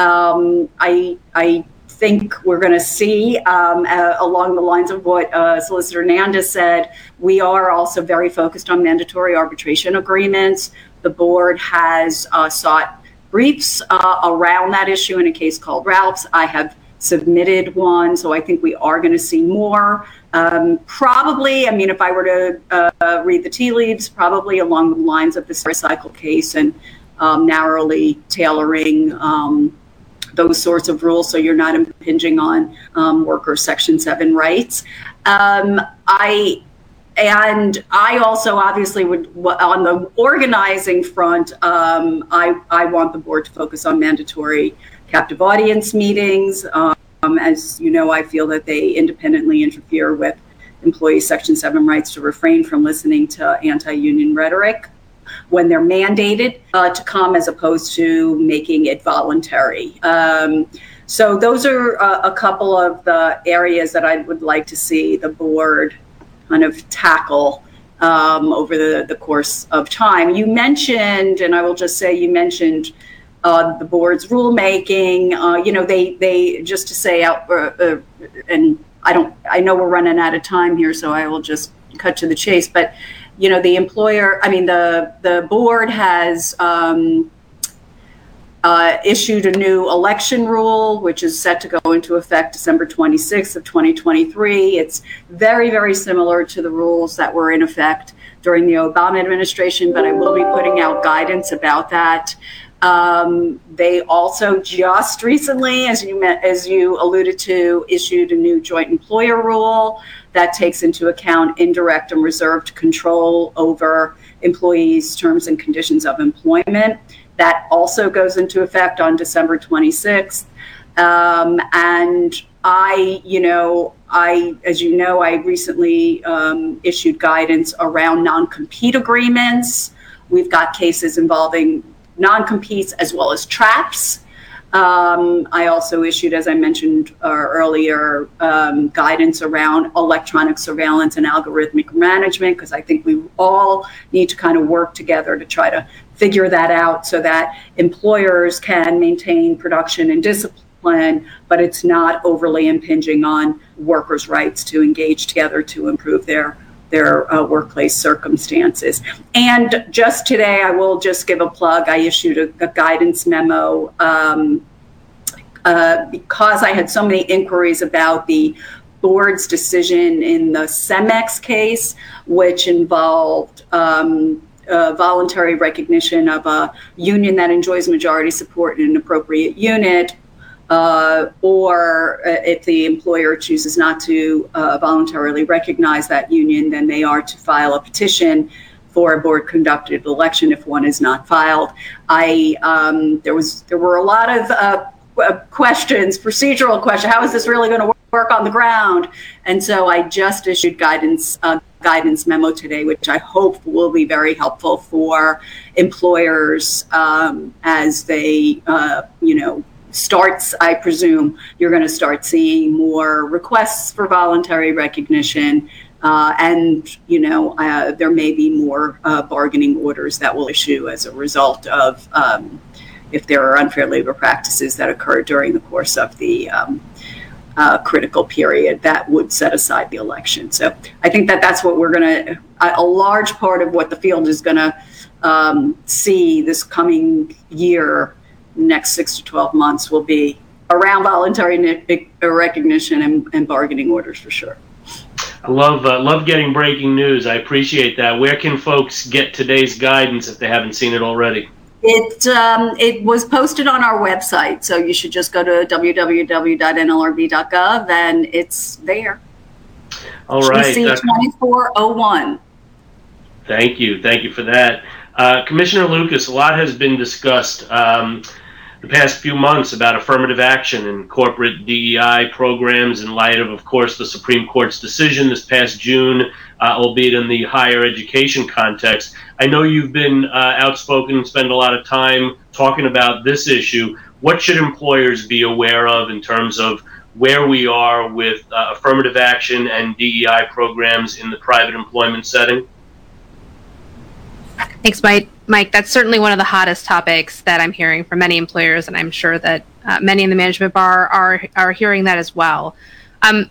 Um, I, I think we're going to see, um, uh, along the lines of what uh, Solicitor Hernandez said, we are also very focused on mandatory arbitration agreements. The board has uh, sought briefs uh, around that issue in a case called Ralph's. I have submitted one, so I think we are going to see more. Um, probably, I mean, if I were to uh, read the tea leaves, probably along the lines of the Stericycle case and um, narrowly tailoring um, those sorts of rules so you're not impinging on um, workers' Section seven rights. Um, I And I also obviously would, on the organizing front, um, I, I want the board to focus on mandatory captive audience meetings. Um, as you know, I feel that they independently interfere with employee Section seven rights to refrain from listening to anti-union rhetoric when they're mandated uh, to come, as opposed to making it voluntary. Um, so those are uh, a couple of the areas that I would like to see the board kind of tackle um, over the, the course of time. You mentioned, and I will just say, you mentioned uh, the board's rulemaking. Uh, you know, they they just to say out, uh, uh, and I don't, I know we're running out of time here, so I will just cut to the chase. But you know, the employer, I mean, the the board has um, Uh, issued a new election rule, which is set to go into effect December twenty-sixth of twenty twenty-three. It's very, very similar to the rules that were in effect during the Obama administration, but I will be putting out guidance about that. Um, they also just recently, as you met, as you alluded to, issued a new joint employer rule that takes into account indirect and reserved control over employees' terms and conditions of employment. That also goes into effect on December twenty-sixth. Um, and I, you know, I, as you know, I recently um, issued guidance around non-compete agreements. We've got cases involving non-competes as well as traps. Um, I also issued, as I mentioned uh, earlier, um, guidance around electronic surveillance and algorithmic management, because I think we all need to kind of work together to try to figure that out so that employers can maintain production and discipline, but it's not overly impinging on workers' rights to engage together to improve their their uh, workplace circumstances. And just today, I will just give a plug. I issued a, a guidance memo um, uh, because I had so many inquiries about the board's decision in the CEMEX case, which involved um, uh, voluntary recognition of a union that enjoys majority support in an appropriate unit, Uh, or uh, if the employer chooses not to uh, voluntarily recognize that union, then they are to file a petition for a board-conducted election if one is not filed. I um, there was there were a lot of uh, questions, procedural questions. How is this really going to work on the ground? And so I just issued guidance uh, guidance memo today, which I hope will be very helpful for employers um, as they uh, you know. starts, I presume, you're going to start seeing more requests for voluntary recognition, uh, and, you know, uh, there may be more uh, bargaining orders that will issue as a result of um, if there are unfair labor practices that occur during the course of the um, uh, critical period that would set aside the election. So I think that that's what we're going to, a, a large part of what the field is going to um, see this coming year, next six to twelve months, will be around voluntary recognition and, and bargaining orders for sure. I love uh, love getting breaking news. I appreciate that. Where can folks get today's guidance if they haven't seen it already? It um, it was posted on our website, so you should just go to w w w dot n l r b dot gov and it's there. All right. G C twenty-four oh one. Thank you. Thank you for that. Uh, Commissioner Lucas, a lot has been discussed um, the past few months about affirmative action and corporate D E I programs in light of, of course, the Supreme Court's decision this past June, uh, albeit in the higher education context. I know you've been uh, outspoken and spend a lot of time talking about this issue. What should employers be aware of in terms of where we are with uh, affirmative action and D E I programs in the private employment setting? Thanks, Mike. Mike, that's certainly one of the hottest topics that I'm hearing from many employers, and I'm sure that uh, many in the management bar are are hearing that as well. Um,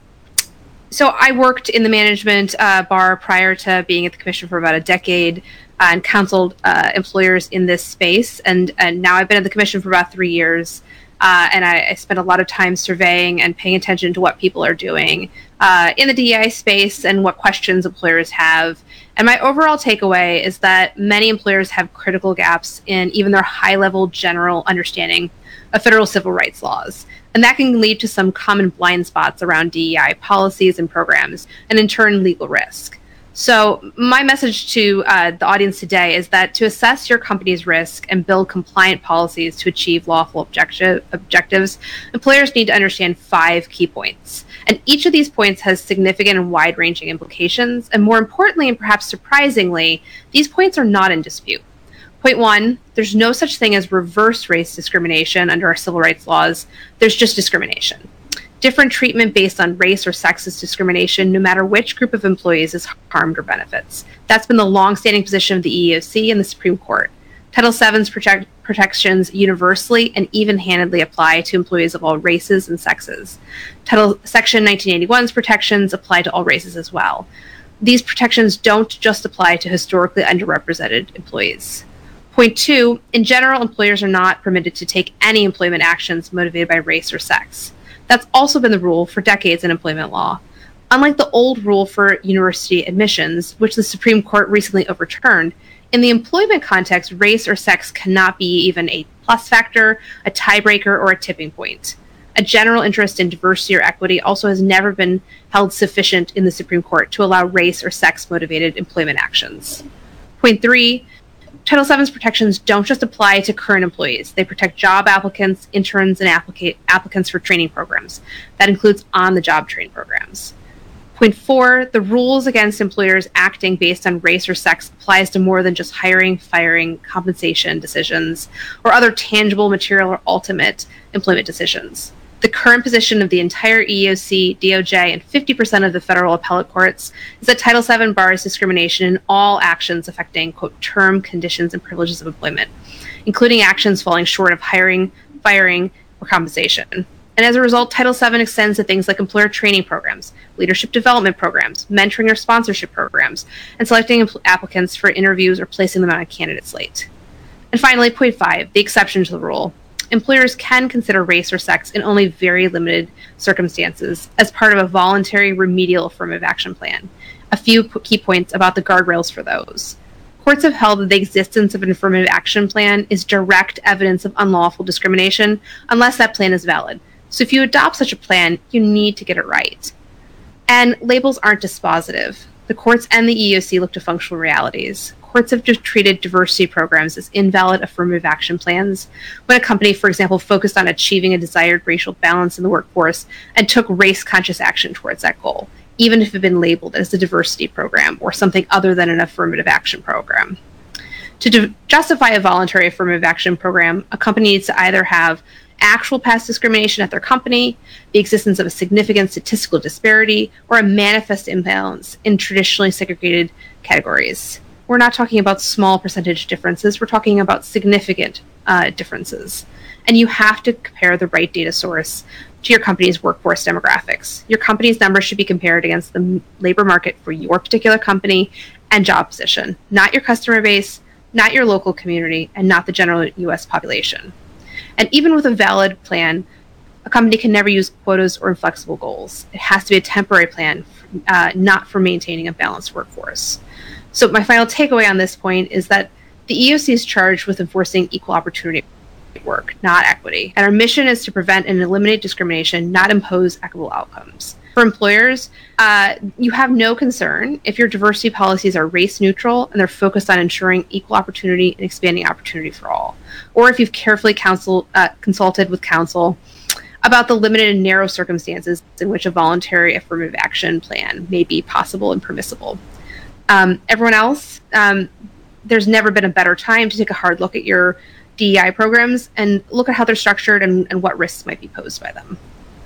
so I worked in the management uh, bar prior to being at the commission for about a decade uh, and counseled uh, employers in this space, and, and now I've been at the commission for about three years. Uh, and I, I spent a lot of time surveying and paying attention to what people are doing uh, in the D E I space and what questions employers have. And my overall takeaway is that many employers have critical gaps in even their high-level general understanding of federal civil rights laws. And that can lead to some common blind spots around D E I policies and programs, and in turn, legal risk. So my message to uh, the audience today is that to assess your company's risk and build compliant policies to achieve lawful objective, objectives, employers need to understand five key points. And each of these points has significant and wide-ranging implications. And more importantly, and perhaps surprisingly, these points are not in dispute. Point one, there's no such thing as reverse race discrimination under our civil rights laws. There's just discrimination. Different treatment based on race or sex is discrimination, no matter which group of employees is harmed or benefits. That's been the long-standing position of the E E O C and the Supreme Court. Title seven's protect- protections universally and even-handedly apply to employees of all races and sexes. Title Section nineteen eighty-one's protections apply to all races as well. These protections don't just apply to historically underrepresented employees. Point two, in general, employers are not permitted to take any employment actions motivated by race or sex. That's also been the rule for decades in employment law. Unlike the old rule for university admissions, which the Supreme Court recently overturned, in the employment context, race or sex cannot be even a plus factor, a tiebreaker, or a tipping point. A general interest in diversity or equity also has never been held sufficient in the Supreme Court to allow race or sex-motivated employment actions. Point three, Title seven's protections don't just apply to current employees. They protect job applicants, interns, and applica- applicants for training programs. That includes on-the-job training programs. Point four, the rules against employers acting based on race or sex applies to more than just hiring, firing, compensation decisions, or other tangible, material, or ultimate employment decisions. The current position of the entire E E O C, D O J, and fifty percent of the federal appellate courts is that Title seven bars discrimination in all actions affecting, quote, term, conditions, and privileges of employment, including actions falling short of hiring, firing, or compensation. And as a result, Title seven extends to things like employer training programs, leadership development programs, mentoring or sponsorship programs, and selecting impl- applicants for interviews or placing them on a candidate slate. And finally, point five, the exception to the rule. Employers can consider race or sex in only very limited circumstances as part of a voluntary remedial affirmative action plan. A few p- key points about the guardrails for those. Courts have held that the existence of an affirmative action plan is direct evidence of unlawful discrimination unless that plan is valid. So if you adopt such a plan, you need to get it right. And labels aren't dispositive. The courts and the E E O C look to functional realities. Courts have just treated diversity programs as invalid affirmative action plans when a company, for example, focused on achieving a desired racial balance in the workforce and took race-conscious action towards that goal, even if it had been labeled as a diversity program or something other than an affirmative action program. To de- justify a voluntary affirmative action program, a company needs to either have actual past discrimination at their company, the existence of a significant statistical disparity, or a manifest imbalance in traditionally segregated categories. We're not talking about small percentage differences, we're talking about significant uh, differences. And you have to compare the right data source to your company's workforce demographics. Your company's numbers should be compared against the labor market for your particular company and job position, not your customer base, not your local community, and not the general U S population. And even with a valid plan, a company can never use quotas or inflexible goals. It has to be a temporary plan, uh, not for maintaining a balanced workforce. So my final takeaway on this point is that the E E O C is charged with enforcing equal opportunity work, not equity. And our mission is to prevent and eliminate discrimination, not impose equitable outcomes. For employers, uh, you have no concern if your diversity policies are race neutral and they're focused on ensuring equal opportunity and expanding opportunity for all. Or if you've carefully counsel, uh, consulted with counsel about the limited and narrow circumstances in which a voluntary affirmative action plan may be possible and permissible. Um, everyone else, um, there's never been a better time to take a hard look at your D E I programs and look at how they're structured and, and what risks might be posed by them.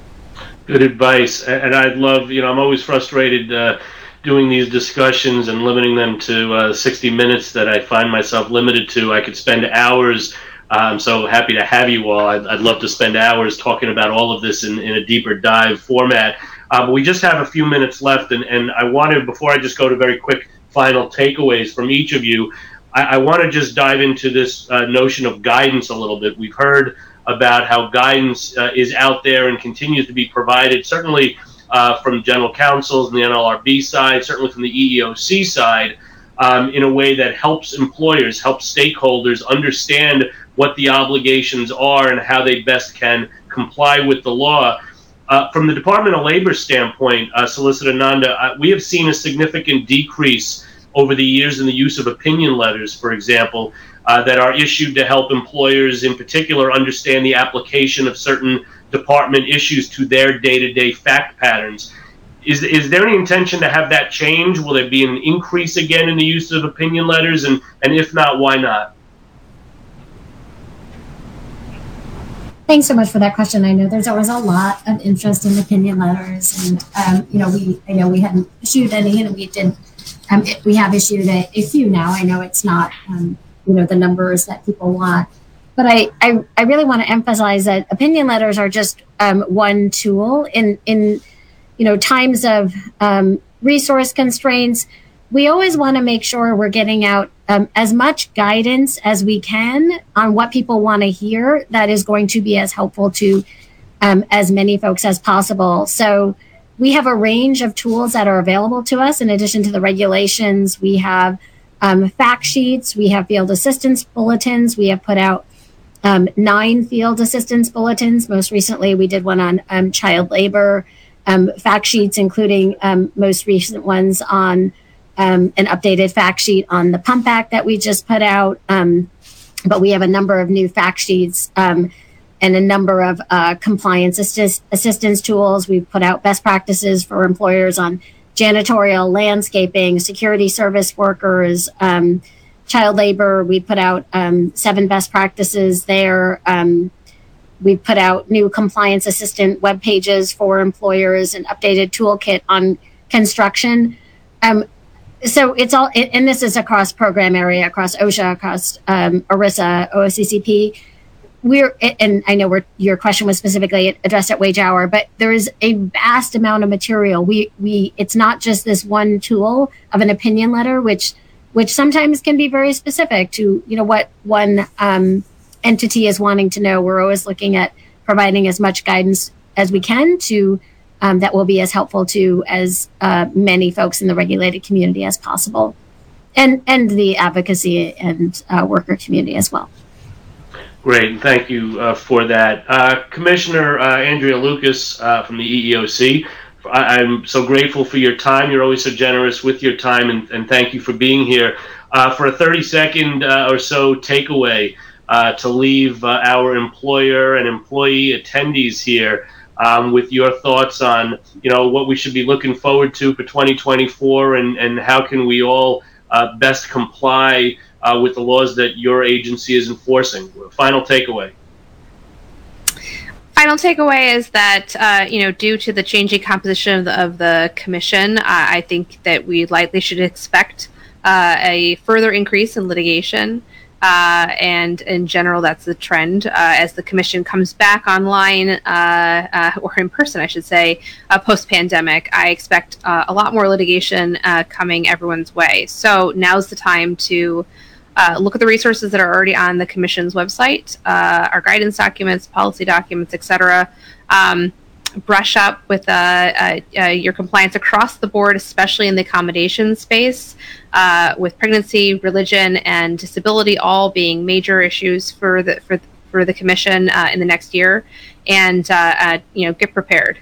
Good advice. And I'd love, you know, I'm always frustrated uh, doing these discussions and limiting them to uh, sixty minutes that I find myself limited to. I could spend hours. Uh, I'm so happy to have you all. I'd, I'd love to spend hours talking about all of this in, in a deeper dive format. Uh, but we just have a few minutes left. And, and I wanted, before I just go to very quick final takeaways from each of you, I, I want to just dive into this uh, notion of guidance a little bit. We've heard about how guidance uh, is out there and continues to be provided, certainly uh, from general counsels and the N L R B side, certainly from the E E O C side, um, in a way that helps employers, helps stakeholders understand what the obligations are and how they best can comply with the law. Uh, from the Department of Labor standpoint, uh, Solicitor Nanda, uh, we have seen a significant decrease over the years in the use of opinion letters, for example, uh, that are issued to help employers in particular understand the application of certain department issues to their day-to-day fact patterns. Is, is there any intention to have that change? Will there be an increase again in the use of opinion letters? And, and if not, why not? Thanks so much for that question. I know there's always a lot of interest in opinion letters, and um, you know, we I know we hadn't issued any, and we did. Um, it, we have issued a, a few now. I know it's not um, you know the numbers that people want, but I I, I really want to emphasize that opinion letters are just um, one tool in in you know times of um, resource constraints. We always want to make sure we're getting out um, as much guidance as we can on what people want to hear that is going to be as helpful to um, as many folks as possible. So we have a range of tools that are available to us. In addition to the regulations, we have um, fact sheets, we have field assistance bulletins, we have put out um, nine field assistance bulletins. Most recently, we did one on um, child labor, um, fact sheets, including um, most recent ones on Um, an updated fact sheet on the Pump Act that we just put out. Um, but we have a number of new fact sheets um, and a number of uh, compliance assist- assistance tools. We've put out best practices for employers on janitorial, landscaping, security service workers, um, child labor. We put out um, seven best practices there. Um, we put out new compliance assistant web pages for employers, an updated toolkit on construction. Um, So it's all, and this is across program area, across OSHA, across um, ERISA, O S C C P. we're, and I know we're, your question was specifically addressed at Wage Hour, but there is a vast amount of material. We, we, it's not just this one tool of an opinion letter, which, which sometimes can be very specific to, you know, what one um, entity is wanting to know. We're always looking at providing as much guidance as we can to, um, that will be as helpful to as uh, many folks in the regulated community as possible, and, and the advocacy and uh, worker community as well. Great, thank you uh, for that. Uh, Commissioner uh, Andrea Lucas uh, from the E E O C, I- I'm so grateful for your time. You're always so generous with your time, and, and thank you for being here. Uh, for a thirty second uh, or so takeaway uh, to leave uh, our employer and employee attendees here um, with your thoughts on, you know, what we should be looking forward to for twenty twenty-four, and, and how can we all uh, best comply Uh, with the laws that your agency is enforcing. Final takeaway. Final takeaway is that, uh, you know, due to the changing composition of the, of the commission, uh, I think that we likely should expect uh, a further increase in litigation. Uh, and in general, that's the trend uh, as the commission comes back online, uh, uh, or in person, I should say, uh, post-pandemic. I expect uh, a lot more litigation uh, coming everyone's way. So now's the time to Uh, look at the resources that are already on the Commission's website, uh, our guidance documents, policy documents, et cetera. Um, brush up with uh, uh, uh, your compliance across the board, especially in the accommodation space, uh, with pregnancy, religion, and disability all being major issues for the for for the Commission uh, in the next year. And uh, uh, you know, get prepared.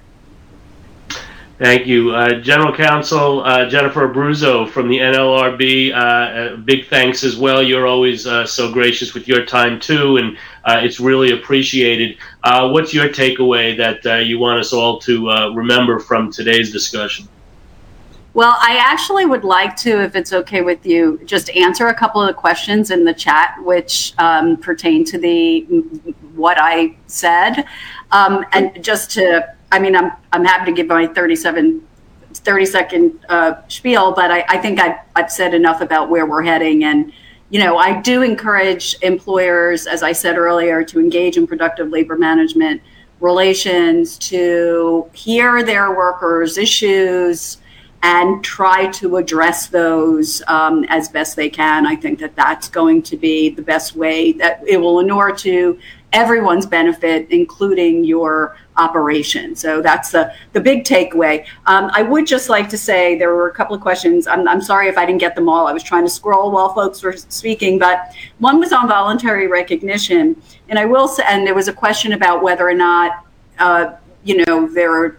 Thank you. Uh, General Counsel uh, Jennifer Abruzzo from the N L R B, uh, big thanks as well. You're always uh, so gracious with your time too, and uh, it's really appreciated. Uh, what's your takeaway that uh, you want us all to uh, remember from today's discussion? Well, I actually would like to, if it's okay with you, just answer a couple of the questions in the chat, which um, pertain to the what I said, um, and just to. I mean, I'm I'm happy to give my thirty-seven, thirty second uh, spiel, but I, I think I've, I've said enough about where we're heading. And, you know, I do encourage employers, as I said earlier, to engage in productive labor management relations, to hear their workers' issues and try to address those um, as best they can. I think that that's going to be the best way, that it will inure to everyone's benefit, including your operation. So that's the, the big takeaway. Um, I would just like to say there were a couple of questions. I'm, I'm sorry if I didn't get them all. I was trying to scroll while folks were speaking, but one was on voluntary recognition. And I will say, and there was a question about whether or not, uh, you know, there are,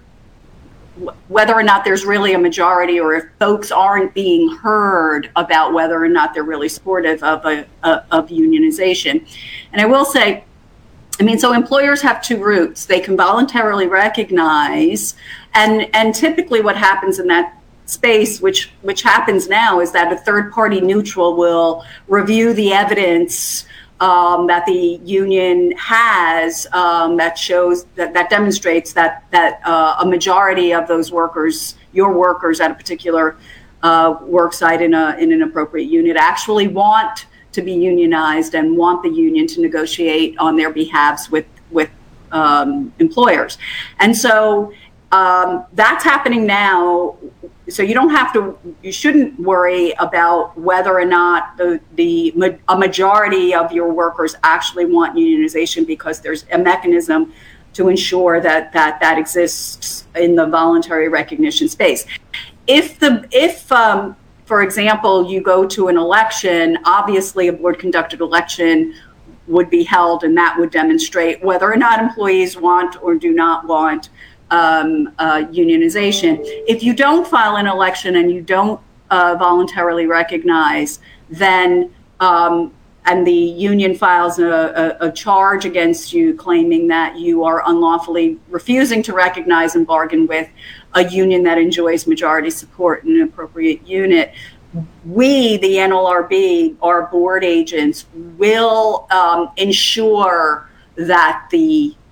whether or not there's really a majority, or if folks aren't being heard about whether or not they're really supportive of a, a of unionization. And I will say, I mean, so employers have two routes. They can voluntarily recognize, and and typically what happens in that space, which which happens now, is that a third party neutral will review the evidence um, that the union has um, that shows that, that demonstrates that that uh, a majority of those workers, your workers at a particular uh, work site in a in an appropriate unit, actually want to be unionized and want the union to negotiate on their behalves with with um, employers. And so um, that's happening now. So you don't have to, you shouldn't worry about whether or not the, the a majority of your workers actually want unionization, because there's a mechanism to ensure that that, that exists in the voluntary recognition space. If the if um, for example, you go to an election, obviously a board conducted election would be held, and that would demonstrate whether or not employees want or do not want um, uh, unionization. If you don't file an election and you don't uh, voluntarily recognize, then um, and the union files a, a, a charge against you claiming that you are unlawfully refusing to recognize and bargain with a union that enjoys majority support in an appropriate unit, we, the N L R B, our board agents, will um, ensure that the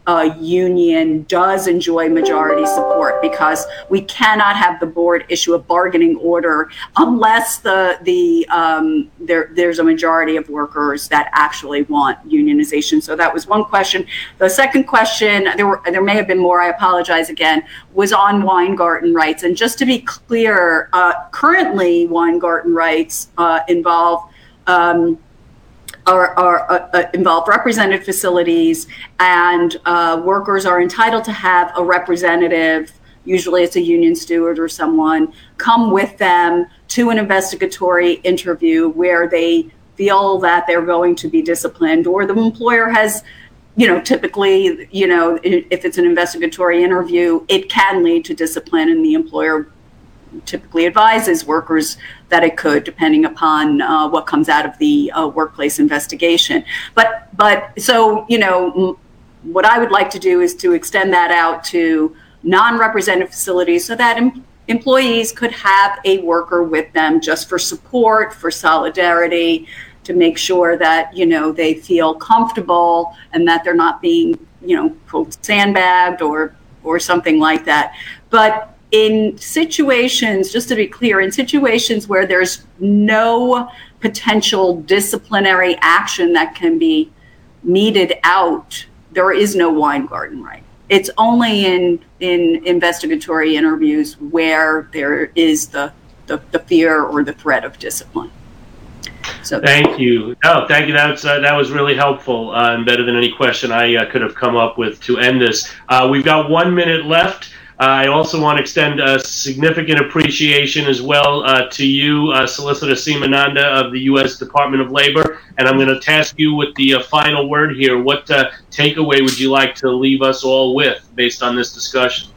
uh, union does enjoy majority support, because we cannot have the board issue a bargaining order unless the the um, there there's a majority of workers that actually want unionization. So that was one question. The second question, there were there may have been more, I apologize again, was on Weingarten rights. And just to be clear, uh, currently Weingarten rights uh, involve um, Are, are uh, uh, involve represented facilities, and uh, workers are entitled to have a representative, usually it's a union steward or someone, come with them to an investigatory interview where they feel that they're going to be disciplined, or the employer has, you know, typically, you know, if it's an investigatory interview, it can lead to discipline, and the employer typically advises workers that it could, depending upon uh, what comes out of the uh, workplace investigation. But, but so, you know, m- what I would like to do is to extend that out to non-represented facilities, so that em- employees could have a worker with them just for support, for solidarity, to make sure that, you know, they feel comfortable and that they're not being, you know, quote, sandbagged or, or something like that. But in situations, just to be clear, in situations where there's no potential disciplinary action that can be meted out, there is no Weingarten right. It's only in in investigatory interviews where there is the the, the fear or the threat of discipline. So thank you. No, thank you. That was, uh, that was really helpful uh, and better than any question I uh, could have come up with to end this. Uh, we've got one minute left. Uh, I also want to extend a significant appreciation as well uh, to you, uh, Solicitor Simananda of the U S Department of Labor. And I'm going to task you with the uh, final word here. What uh, takeaway would you like to leave us all with based on this discussion?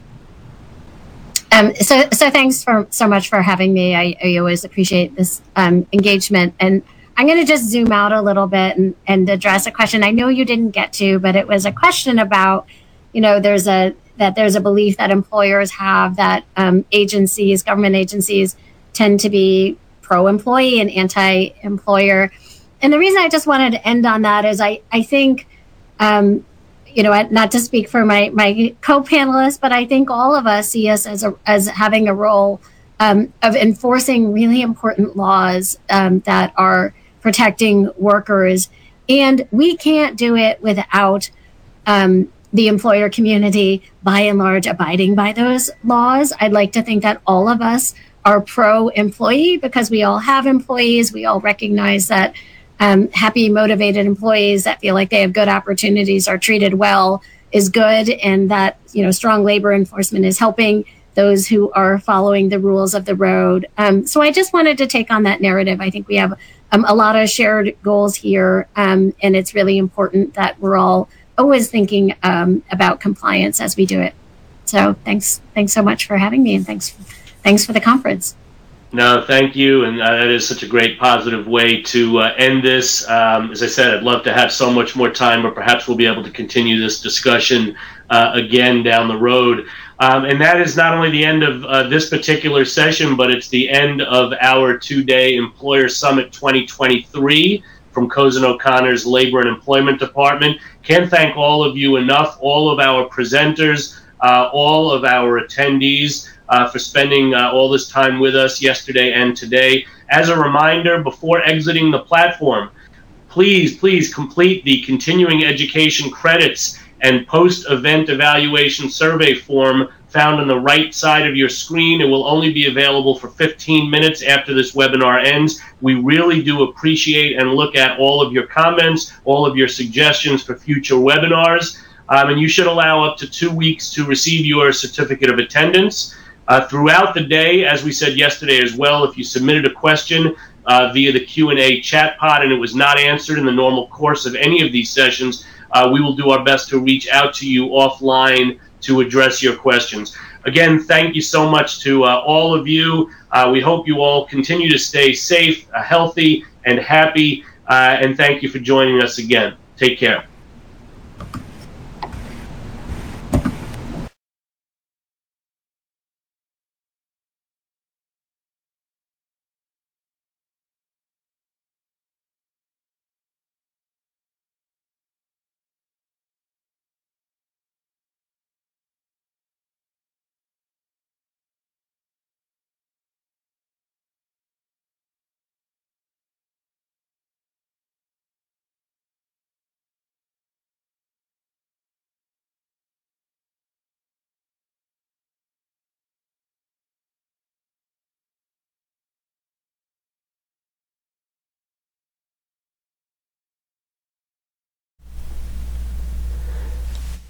Um, so, so thanks for so much for having me. I, I always appreciate this um, engagement. And I'm going to just zoom out a little bit and, and address a question I know you didn't get to, but it was a question about, you know, there's a that there's a belief that employers have that um, agencies, government agencies, tend to be pro-employee and anti-employer. And the reason I just wanted to end on that is I, I think, um, you know, not to speak for my, my co-panelists, but I think all of us see us as, a, as having a role um, of enforcing really important laws um, that are protecting workers. And we can't do it without um, the employer community, by and large, abiding by those laws. I'd like to think that all of us are pro-employee because we all have employees. We all recognize that um, happy, motivated employees that feel like they have good opportunities, are treated well, is good, and that, you know, strong labor enforcement is helping those who are following the rules of the road. Um, so I just wanted to take on that narrative. I think we have um, a lot of shared goals here, um, and it's really important that we're all always thinking um, about compliance as we do it. So thanks, thanks so much for having me, and thanks, thanks for the conference. No, thank you, and uh, that is such a great positive way to uh, end this. Um, as I said, I'd love to have so much more time, but perhaps we'll be able to continue this discussion uh, again down the road. Um, and that is not only the end of uh, this particular session, but it's the end of our two-day Employer Summit twenty twenty-three from Cozen O'Connor's Labor and Employment Department. Can't thank all of you enough, all of our presenters, uh, all of our attendees uh, for spending uh, all this time with us yesterday and today. As a reminder, before exiting the platform, please, please complete the continuing education credits and post-event evaluation survey form found on the right side of your screen. It will only be available for fifteen minutes after this webinar ends. We really do appreciate and look at all of your comments, all of your suggestions for future webinars. Um, and you should allow up to two weeks to receive your certificate of attendance. Uh, throughout the day, as we said yesterday as well, if you submitted a question uh, via the Q and A chat pod and it was not answered in the normal course of any of these sessions, uh, we will do our best to reach out to you offline to address your questions. Again, thank you so much to uh, all of you. Uh, we hope you all continue to stay safe, uh, healthy, and happy. Uh, and thank you for joining us again. Take care.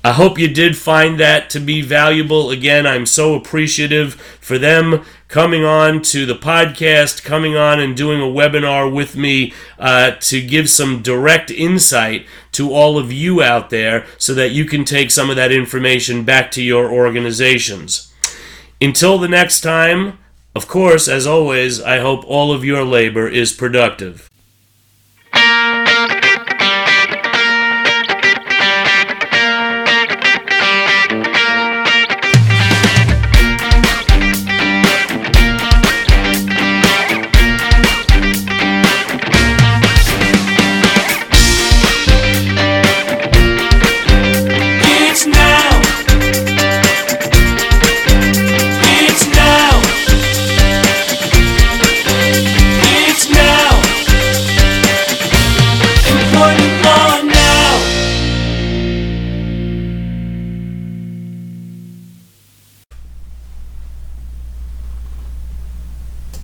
I hope you did find that to be valuable. Again, I'm so appreciative for them coming on to the podcast, coming on and doing a webinar with me uh, to give some direct insight to all of you out there so that you can take some of that information back to your organizations. Until the next time, of course, as always, I hope all of your labor is productive.